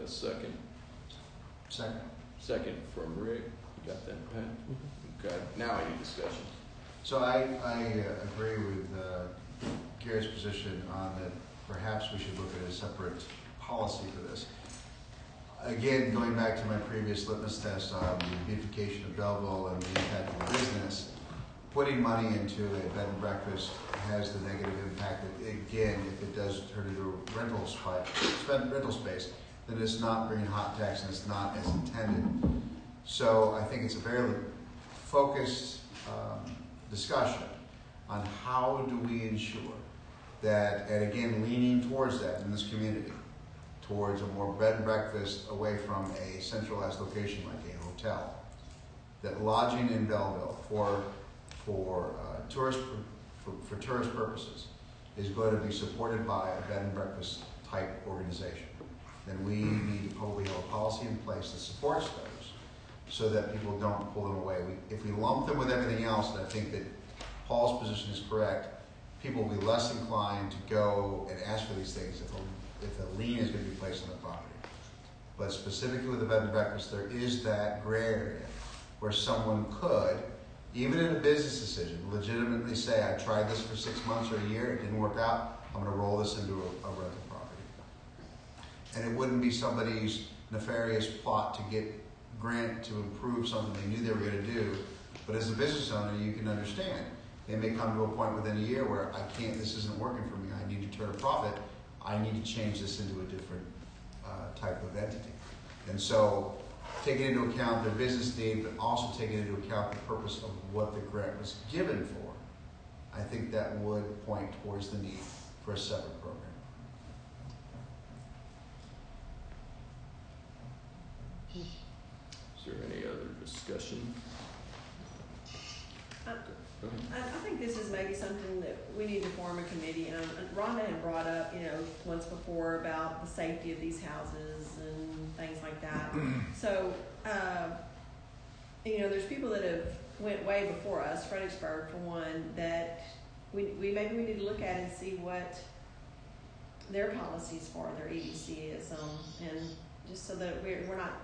a second? Second. Second from Rick. You got that, Pat? Okay, now any discussion? So I, I uh, agree with uh, Gary's position on that perhaps we should look at a separate policy for this. Again, going back to my previous litmus test on the beautification of Belleville and the impact of the business, putting money into a bed and breakfast has the negative impact that, again, if it does turn into a rental spot, spend rental space, then it's not bringing hot tax and it's not as intended. So I think it's a very focused um, discussion on how do we ensure that, and again, leaning towards that in this community, towards a more bed and breakfast away from a centralized location like a hotel, that lodging in Belleville for for uh, tourist for, for tourist purposes is going to be supported by a bed and breakfast type organization. Then we need to probably have a policy in place that supports those, so that people don't pull them away. We, if we lump them with everything else, and I think that Paul's position is correct, people will be less inclined to go and ask for these things if a, if a lien is going to be placed on the property. But specifically with the bed and breakfast, there is that gray area where someone could, even in a business decision, legitimately say, I tried this for six months or a year, it didn't work out, I'm going to roll this into a, a rental property. And it wouldn't be somebody's nefarious plot to get grant to improve something they knew they were going to do. But as a business owner, you can understand. They may come to a point within a year where I can't, this isn't working for me, I need to turn a profit, I need to change this into a different uh, type of entity. And so, taking into account their business need, but also taking into account the purpose of what the grant was given for, I think that would point towards the need for a separate program. Is there any other discussion? I, I I think this is maybe something that we need to form a committee. Um, and Rhonda had brought up, you know, once before about the safety of these houses and things like that. So, uh, you know, there's people that have went way before us, Fredericksburg for one, that we, we maybe we need to look at and see what their policies for their E D C is, um, and just so that we're we're not.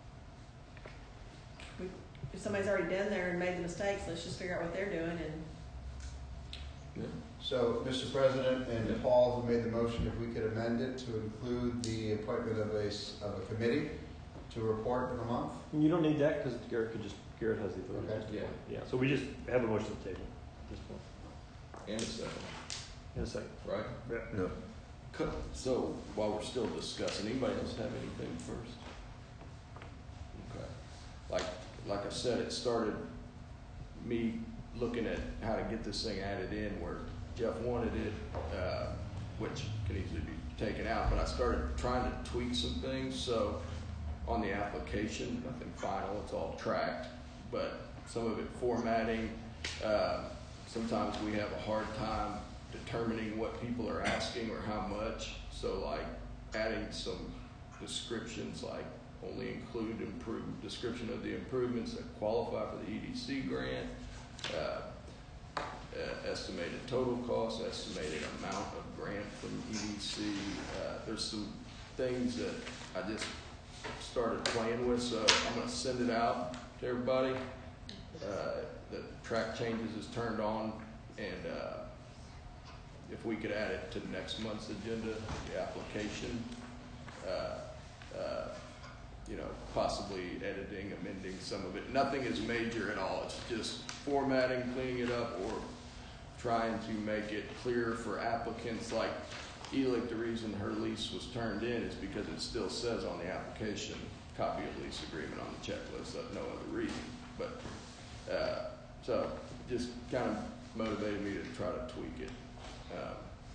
We, if somebody's already done there and made the mistakes, let's just figure out what they're doing and. Yeah. So, Mister President and Yeah. Paul, who made the motion, if we could amend it to include the appointment of a, s- of a committee to report in a month? You don't need that because Garrett could just, Garrett has the authority. Okay. to Yeah. Yeah, so we just have a motion at the table at this point. And a second, In a second. right? Yeah. Yeah. Co- So, while we're still discussing, anybody else have anything first? Okay. Like, like I said, it started me looking at how to get this thing added in where Jeff wanted it, uh, which can easily be taken out, but I started trying to tweak some things. So on the application, nothing final, it's all tracked, but some of it formatting, uh, sometimes we have a hard time determining what people are asking or how much. So like adding some descriptions, like only include improved description of the improvements that qualify for the E D C grant, uh, uh, estimated total cost, estimated amount of grant from E D C. Uh, there's some things that I just started playing with, so I'm going to send it out to everybody. Uh, the track changes is turned on, and uh, if we could add it to next month's agenda, the application, uh, uh, you know, possibly editing, amending some of it. Nothing is major at all. It's just formatting, cleaning it up, or trying to make it clear for applicants. Like Elick, the reason her lease was turned in is because it still says on the application, copy of lease agreement on the checklist, uh, no other reason. But, uh, so just kind of motivated me to try to tweak it. Um,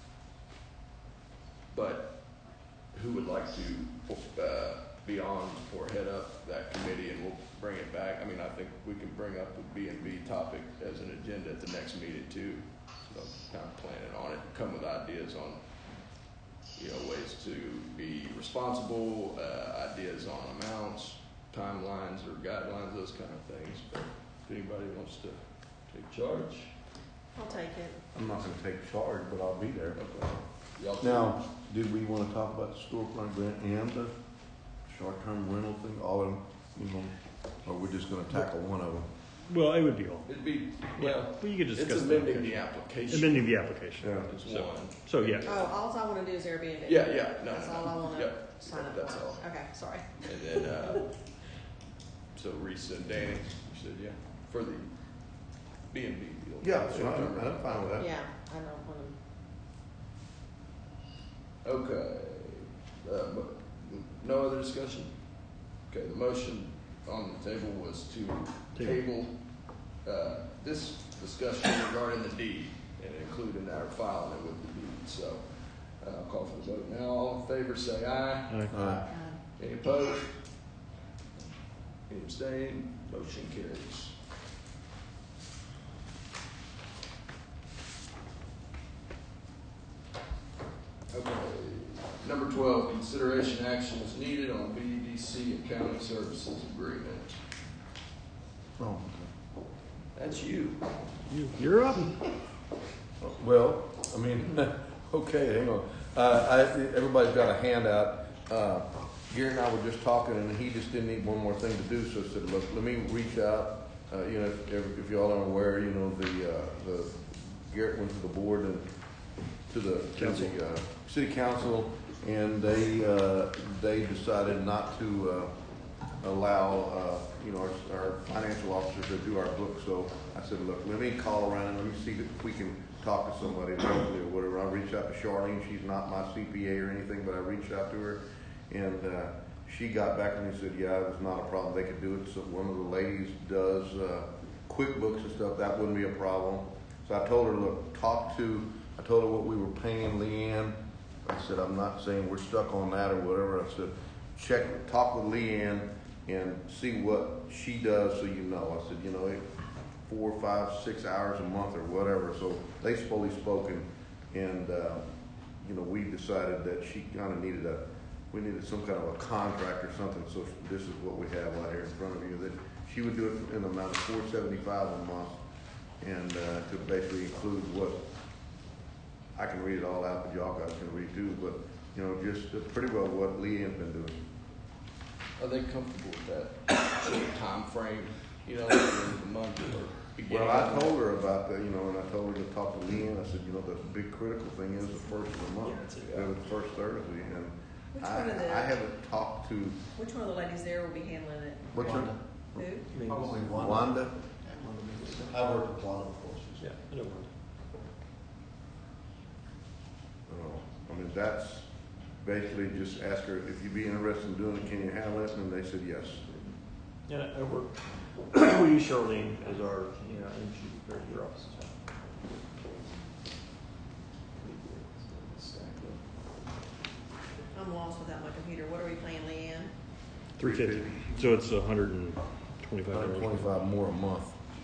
but who would like to uh, be on or head up that committee, and we'll bring it back. I mean, I think we can bring up the B and B topic as an agenda at the next meeting too. So kind of planning on it, come with ideas on, you know, ways to be responsible, uh, ideas on amounts, timelines or guidelines, those kind of things. But if anybody wants to take charge. I'll take it. I'm not gonna take charge, but I'll be there. Okay. Y'all Now, did we wanna talk about the storefront grant and the short-term rental thing, all of them, you know, or we're just gonna tackle one of them? Well, it would be all. It'd be, well, Well, you could it's discuss amending the the application. Amending the application. Yeah. Is So, one. so yeah. Oh, all I wanna do is Airbnb. Yeah, yeah, no, That's no, all I no. wanna Yep, sign up that's for. all. Okay, sorry. And then, uh, so Risa and Danny, you said, yeah, for the B and B deal. Yeah, so I'm, I'm fine with that. Yeah, I don't wanna, Okay, uh, mo- no other discussion? Okay, the motion on the table was to Table. table, uh, this discussion regarding the deed and include in our filing it with the deed, so, uh, I'll call for the vote now. All in favor, say aye. Aye. Aye. Any opposed? Any abstained? Motion carries. Okay, number twelve, consideration action is needed on B D C accounting services agreement. Oh, That's you. You, you're up. well, I mean, okay, hang on. Uh, I, everybody's got a handout. Uh, Gary and I were just talking, and he just didn't need one more thing to do, so I said, look, let me reach out. Uh, you know, if, if y'all aren't aware, you know, the, uh, the, Garrett went to the board and to the, to Council. the, uh, city council, and they, uh, they decided not to, uh, allow, uh, you know, our, our financial officer to do our book. So I said, look, let me call around and let me see if we can talk to somebody locally or whatever. I reached out to Charlene. She's not my C P A or anything, but I reached out to her, and uh, she got back to me and said, yeah, it was not a problem. They could do it. So one of the ladies does uh, QuickBooks and stuff. That wouldn't be a problem. So I told her, look, talk to, I told her what we were paying Leanne. I said, I'm not saying we're stuck on that or whatever. I said, check, talk with Leanne and see what she does so you know. I said, you know, four, five, six hours a month or whatever. So they fully spoken, and uh, you know, we decided that she kind of needed a, we needed some kind of a contract or something. So this is what we have right here in front of you. That she would do it in the amount of four seventy-five a month, and uh, to basically include what I can read it all out, but y'all guys can read too. But you know, just pretty well what Leanne's been doing. Are they comfortable with that time frame? You know, at the end of the month or beginning? Well, I of the told her about that, you know, and I told her to talk to Leanne. I said, you know, the big critical thing is the first of the month, Yeah. uh, the first Thursday, and Which I, one of the- I haven't talked to which one of the ladies there will be handling it? what's her Who? Probably one. Wanda. I worked with Wanda before. so- Yeah, I know. Oh, I mean, that's basically just ask her if you'd be interested in doing it. Can you handle it? And they said yes. Yeah, I work, we use Charlene as our, you know, and she's very your office as well. I'm lost without my computer. What are we paying Leanne? Three fifty, so it's a hundred and twenty-five one dollars. twenty-five more a month.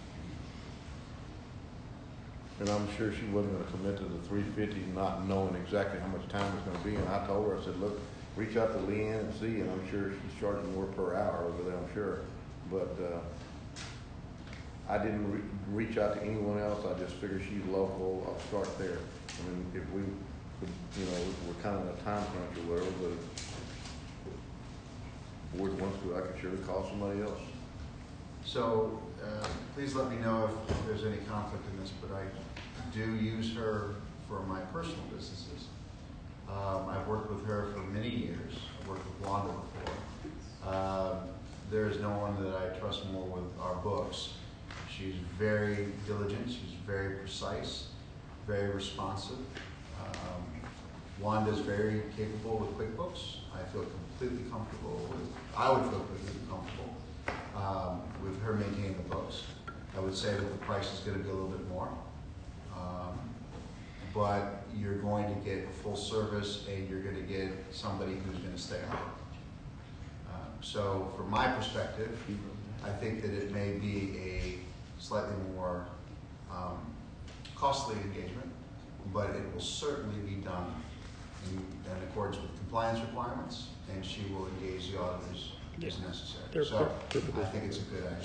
And I'm sure she wasn't gonna commit to the three fifty, not knowing exactly how much time it's gonna be. And I told her, I said, look, reach out to Leanne and see, and I'm sure she's charging more per hour over there, I'm sure. But, uh, I didn't re- reach out to anyone else. I just figured she's local. I'll start there. I mean, if we, could, you know, we're kind of in a time crunch or whatever, but if the board wants to, I could surely call somebody else. So, uh, please let me know if, if there's any conflict in this, but I do use her for my personal businesses. Um, I've worked with her for many years. I've worked with Wanda before. Um, there is no one that I trust more with our books. She's very diligent. She's very precise, very responsive. Um, Wanda's very capable with QuickBooks. I feel completely comfortable with, I would feel completely comfortable um, with her maintaining the books. I would say that the price is going to be a little bit more. Um, but you're going to get full service and you're going to get somebody who's going to stay on. Uh, so from my perspective, I think that it may be a slightly more um, costly engagement, but it will certainly be done in, in accordance with compliance requirements, and she will engage the auditors as necessary. They're So perfectly- I think it's a good idea.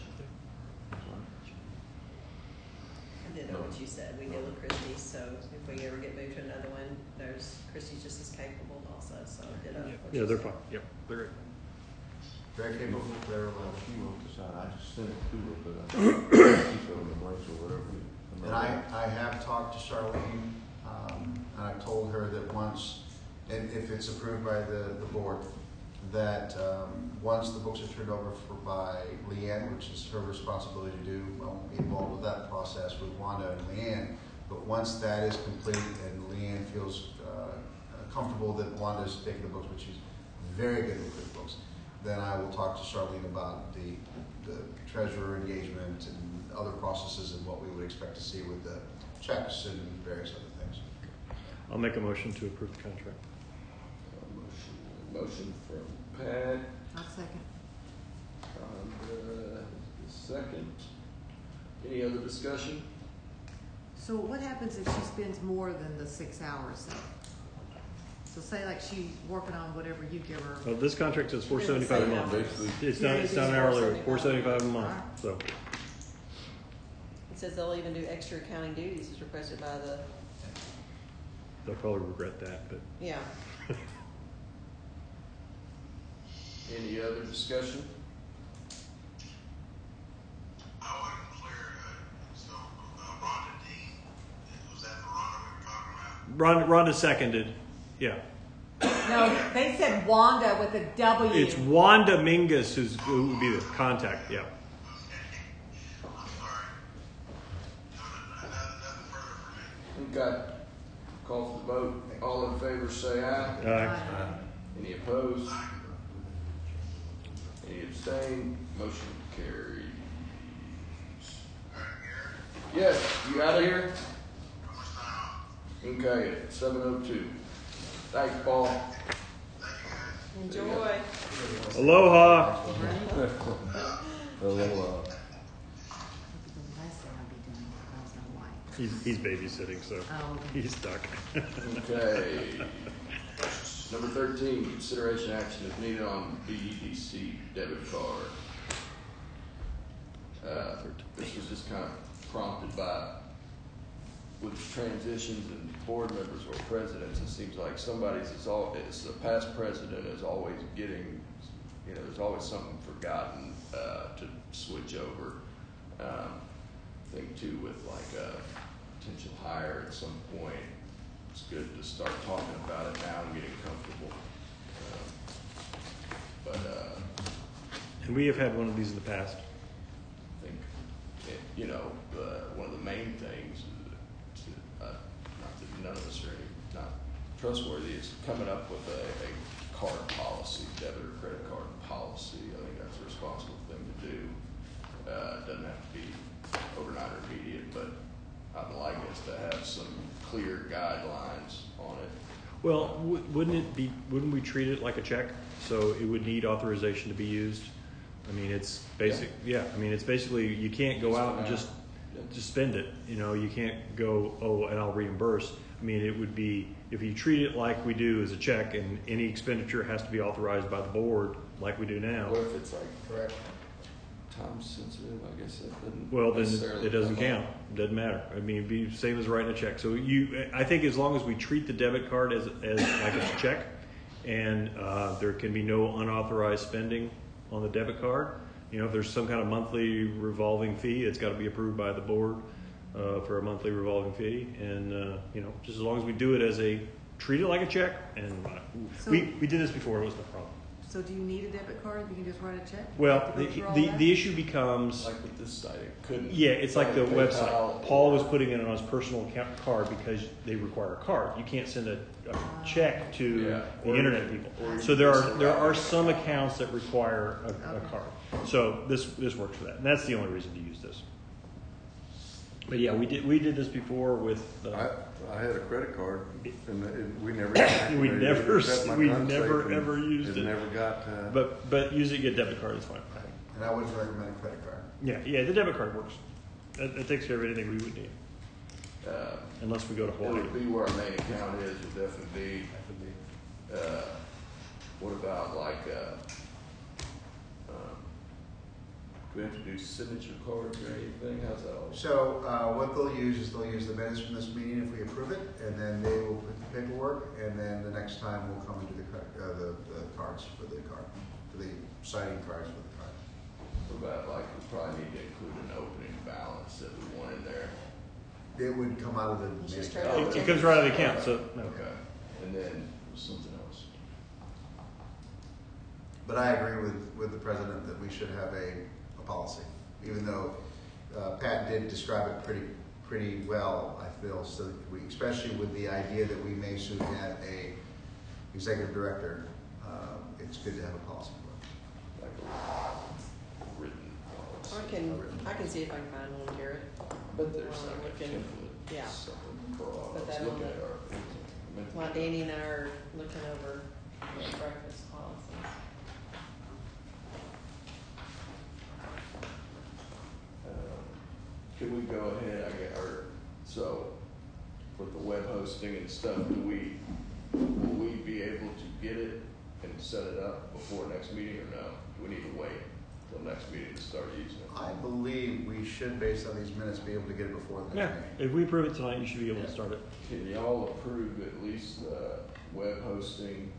I did know what you said. We deal with Christie, so if we ever get moved to another one, there's, Christie's just as capable also, so I did know what Yeah, you they're said. fine, yep, they're great. Very capable, very Well, reliable. she wrote this out, I just sent it to her, but I, she filled in the blanks or whatever. And I, I have talked to Charlene, um, and I've told her that once, and if it's approved by the, the board, that, um, once the books are turned over for, by Leanne, which is her responsibility to do, I won't be involved with that process with Wanda and Leanne, but once that is complete and Leanne feels, uh, comfortable that Wanda's taking the books, which she's very good with the books, then I will talk to Charlene about the, the treasurer engagement and other processes and what we would expect to see with the checks and various other things. I'll make a motion to approve the contract. Uh, motion, motion from Pat. I'll second. Rhonda, second. Any other discussion? So what happens if she spends more than the six hours though? So say like she's working on whatever you give her. Well, this contract says four seventy-five a month. Basically, It's Yeah, not, it it's is not an hourly rate, four $4.75. seventy-five a month, so. It says they'll even do extra accounting duties as requested by the, They'll probably regret that, but. yeah. Any other discussion? I wasn't clear, uh, so, uh, Rhonda Dean, was that the Rhonda we were talking about? Rhonda, Rhonda seconded, yeah. No, they said Wanda with a W. It's Wanda Mingus who's, who would be the contact, yeah. Okay. I'm sorry. No, no, no, nothing further for me. Okay. Call for the vote. All in favor say aye. Aye. Any opposed? Any abstain? Motion carries. All right, Gary, Yes, you out of here? how much time? Okay, seven oh two. Thanks, Paul. Thank you, guys. Enjoy. Aloha. a little, uh, The last thing I'll be doing, I was gonna like. He's, he's babysitting, so Oh, okay. he's stuck. Okay. Number thirteen, consideration action if needed on B E D C debit card. Uh, this was just kind of prompted by, with transitions and board members or presidents, it seems like somebody's, it's all, it's the past president is always getting, you know, there's always something forgotten, uh, to switch over. Um, I think too with like a potential hire at some point, it's good to start talking about it now and getting comfortable. Um, But, uh, And we have had one of these in the past. I think, it- you know, the, one of the main things, is to, uh, not that none of us are any, not trustworthy, is coming up with a, a card policy, debit or credit card policy. I think that's a responsible thing to do. Uh, it doesn't have to be overnight or immediate, but I'd like us to have some clear guidelines on it. Well, w- wouldn't it be, wouldn't we treat it like a check? So it would need authorization to be used? I mean, it's basic, yeah, I mean, it's basically, you can't go out and just, just spend it. You know, you can't go, oh, and I'll reimburse. I mean, it would be, if you treat it like we do as a check and any expenditure has to be authorized by the board, like we do now, What if it's like Correct. time sensitive? I guess that doesn't well, then necessarily it doesn't come up. count. Doesn't matter. I mean, it'd be the same as writing a check. So you, I think as long as we treat the debit card as, as like it's a check, and uh, there can be no unauthorized spending on the debit card. You know, if there's some kind of monthly revolving fee, it's got to be approved by the board uh, for a monthly revolving fee. And uh, you know, just as long as we do it as a, treat it like a check, and uh, So- we we did this before. It was no problem. So do you need a debit card? You can just write a check? Well, Have to the go through all the, that? the issue becomes. Like with this site, it couldn't. Yeah, it's like the PayPal website. Paul was or- putting it on his personal account card because they require a card. You can't send a, a check to Yeah. the Or internet you- people. or you So there just are there allow are it. some accounts that require a, a Okay. card. So this this works for that, and that's the only reason to use this. But yeah, we did we did this before with. Uh, I, I had a credit card and it, we never. We activated it never- except my we gun never, safe, and ever used it. never got, uh. but but using a debit card is fine. And I wouldn't recommend a credit card. Yeah, yeah, the debit card works. It, it takes care of anything we would need, Uh, unless we go to It Hawaii. would be where our main account is, would definitely be. Uh, what about like, uh, um, do we have to do signature cards or anything? How's that all? So uh, what they'll use is they'll use the minutes from this meeting if we approve it, and then they will put the paperwork, and then the next time we'll come and do the, cre- uh, the, the cards for the card. for the citing price for the car. What about, like, we probably need to include an opening balance that we want in there. It would come out of the It's main just account. straight It, it comes right out of the account, so, no. Okay, and then something else. But I agree with, with the president that we should have a, a policy, even though uh, Pat did describe it pretty pretty well, I feel, so that we, especially with the idea that we may soon have a executive director, um, it's good to have a policy for Like a written policy. I can, I can see if I can find one, Garrett. But there's Well, like a looking- template, yeah. something for all Put of us, that look on at the- our. I mean, While Danny and I are looking over the breakfast policies. Um, Can we go ahead, I get, or, so, with the web hosting and stuff, do we, will we be able to get it and set it up before next meeting or no? Do we need to wait till next meeting to start using it? I believe we should, based on these minutes, be able to get it before the Yeah, next meeting. if we approve it tonight, you should be able to start it. Can y'all approve at least the web hosting,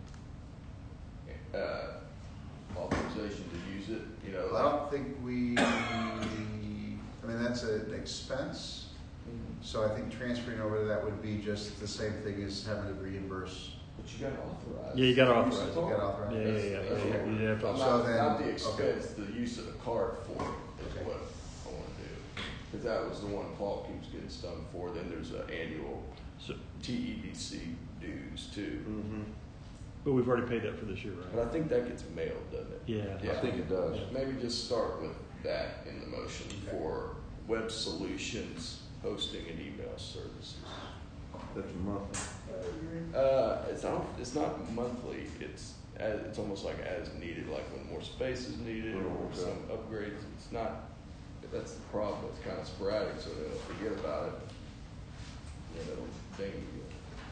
uh, authorization to use it, you know? I don't think we, I mean, that's an expense, so I think transferring over to that would be just the same thing as having to reimburse. But you gotta authorize. Yeah, you gotta the use of authorize. the You gotta card. authorize. Yeah, yeah, yeah, That's- yeah, that's you what- have to Not, So then- not the okay. expense, the use of the card for it is Okay. what I wanna do. Cause that was the one Paul keeps getting stung for, then there's an annual So, T E D C dues too. Mm-hmm. but we've already paid that for this year, But right? I think that gets mailed, doesn't it? Yeah. I think it does. Yeah. Maybe just start with that in the motion for Web Solutions hosting and email services. That's a month. Uh, it's not, it's not monthly, it's, as, it's almost like as needed, like when more space is needed or Oh, okay. some upgrades, it's not, that's the problem, it's kind of sporadic, so they'll forget about it. And it'll ding you.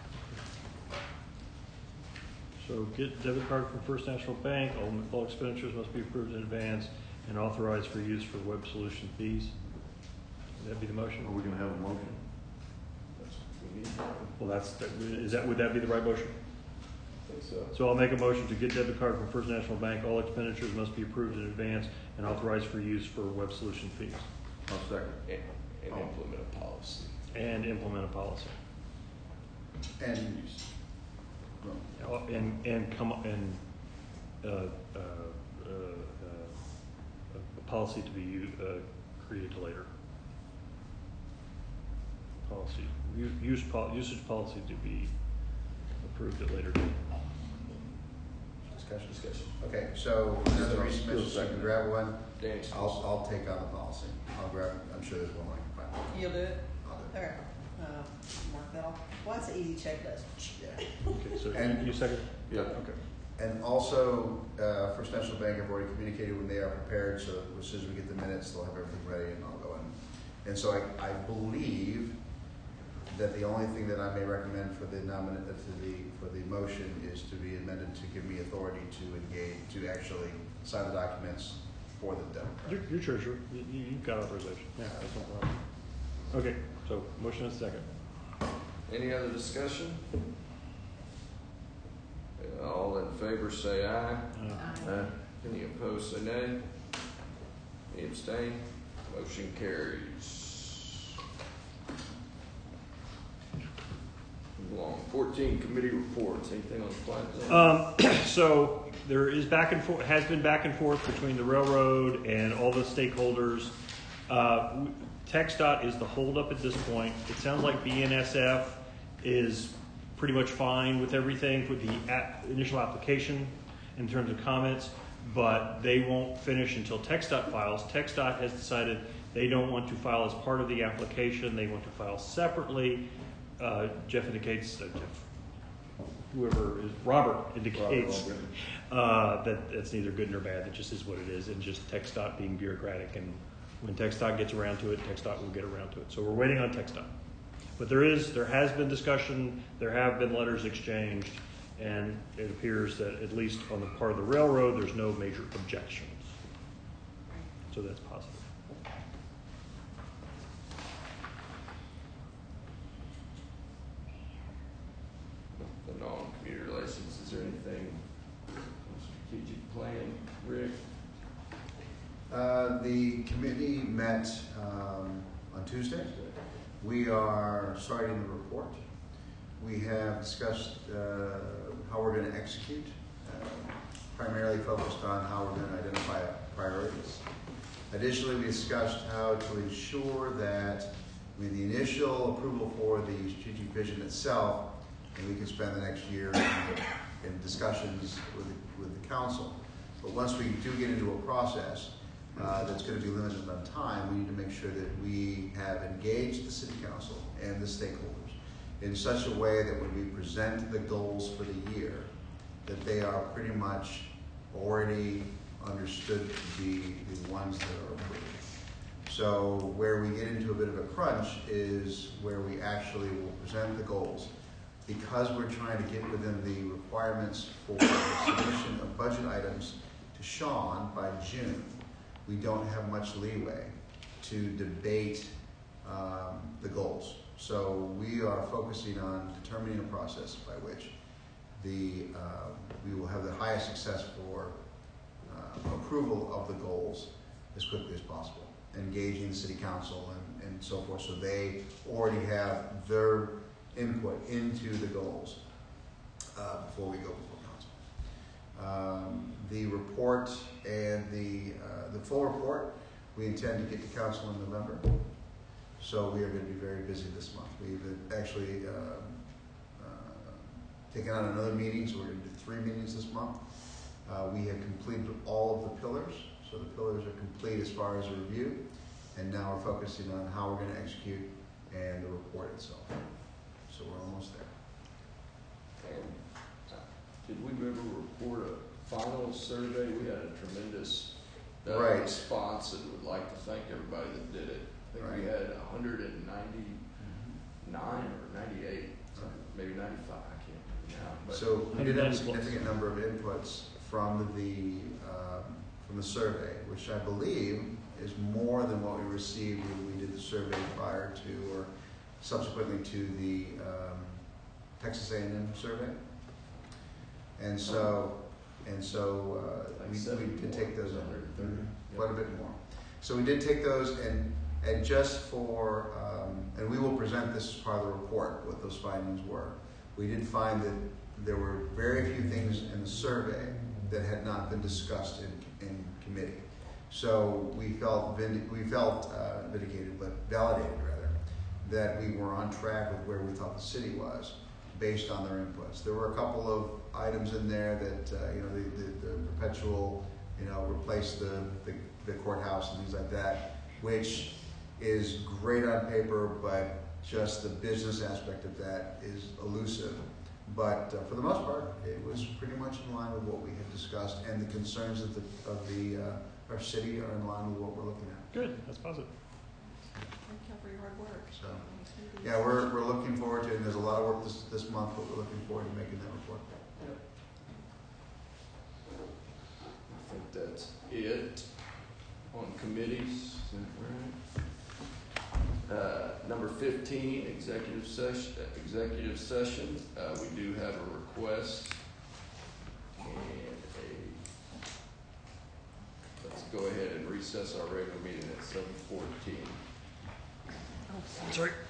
So get debit card from First National Bank, all, all expenditures must be approved in advance and authorized for use for web solution fees. Would that be the motion? Are we gonna have a motion? That's what we need, Well, that's, that- is that, would that be the right motion? I think so. So I'll make a motion to get debit card from First National Bank, all expenditures must be approved in advance and authorized for use for web solution fees. I'll second. And, and implement a policy. And implement a policy. And, Uh, And, and come, and, uh, uh, uh, uh, a policy to be, u- uh, created later. Policy, u- use, pol- usage policy to be approved at later date. discussion. Discussion. Okay, so another Still- resubmission, still so you second. can grab one. Dan, I'll, I'll take on the policy. I'll grab, I'm sure there's one I can find. You'll do it? I'll do it. Okay, uh, mark that off. Well, that's an easy checklist. Yeah. Okay, so And- you second? Yeah. Okay. And also, uh, First National Bank, I've already communicated when they are prepared, so as soon as we get the minutes, they'll have everything ready and I'll go in. And so I, I believe that the only thing that I may recommend for the nominate, uh, for the, for the motion is to be amended to give me authority to engage, to actually sign the documents for the debit card. You're, you're treasurer, you, you- you've got authorization, yeah, that's no problem. Okay, so motion and second. Any other discussion? All in favor say aye. Uh, Uh, Any opposed say nay. Any abstain? Motion carries. Move along. Fourteen, committee reports. Anything on the plan? Um, so there is back and forth, has been back and forth between the railroad and all the stakeholders. Uh, w- TxDOT is the holdup at this point. It sounds like B N S F is pretty much fine with everything with the a- initial application in terms of comments, but they won't finish until TxDOT files. TxDOT has decided they don't want to file as part of the application. They want to file separately. Uh, Jeff indicates, uh, Jeff, whoever is, Robert indicates Robert, uh, that it's neither good nor bad. It just is what it is, and just TxDOT being bureaucratic. And when TxDOT gets around to it, TxDOT will get around to it. So we're waiting on TxDOT. But there is, there has been discussion, there have been letters exchanged, and it appears that at least on the part of the railroad, there's no major objections. So that's positive. The non-commuter license, is there anything, strategic plan? met um, on Tuesday. We are starting the report. We have discussed uh, how we're going to execute, uh, primarily focused on how we're going to identify priorities. Additionally, we discussed how to ensure that with the initial approval for the strategic vision itself, and we can spend the next year in, in discussions with the, with the council. But once we do get into a process uh, that's going to be limited on time, we need to make sure that we have engaged the city council and the stakeholders in such a way that when we present the goals for the year, that they are pretty much already understood to be the ones that are approved. So where we get into a bit of a crunch is where we actually will present the goals. Because we're trying to get within the requirements for the submission of budget items to Sean by June, we don't have much leeway to debate um, the goals. So we are focusing on determining a process by which the uh, we will have the highest success for uh, approval of the goals as quickly as possible, engaging the city council and, and so forth, so they already have their input into the goals uh, before we go before council. Um, the report and the uh, the full report we intend to get to council in November. So we are going to be very busy this month. We've actually uh, uh, taken on another meeting, so we're going to do three meetings this month. Uh, we have completed all of the pillars, so the pillars are complete as far as a review, and now we're focusing on how we're going to execute and the report itself. So we're almost there. And uh, did we ever report a final survey? We had a tremendous uh, Right. response, and would like to thank everybody that did it. I think we Right. had one hundred ninety-nine or ninety-eight, maybe ninety-five, I can't remember now. But So we did have a significant number of inputs from the um, from the survey, which I believe is more than what we received when we did the survey prior to or subsequently to the um, Texas A and M survey. And so, and so uh, Like we, seven we did more, take those one in, hundred thirty. Mhm. quite a bit more. So we did take those and and just for, um, and we will present this as part of the report, what those findings were. We did find that there were very few things in the survey that had not been discussed in, in committee. So we felt vind- we felt uh, vindicated, but validated rather, that we were on track with where we thought the city was based on their inputs. There were a couple of items in there that, uh, you know, the, the, the perpetual, you know, replace the, the, the courthouse and things like that, which is great on paper, but just the business aspect of that is elusive. But uh, for the most part, it was pretty much in line with what we had discussed, and the concerns of the, of the uh, our city are in line with what we're looking at. Good, that's positive. Thank you for your hard work. So, yeah, we're, we're looking forward to it, and there's a lot of work this, this month, but we're looking forward to making that report. I think that's it on committees. Is that right? Uh, number fifteen, executive session. Executive session. Uh, we do have a request and a. Let's go ahead and recess our regular meeting at seven fourteen. Oh, sorry. Sorry.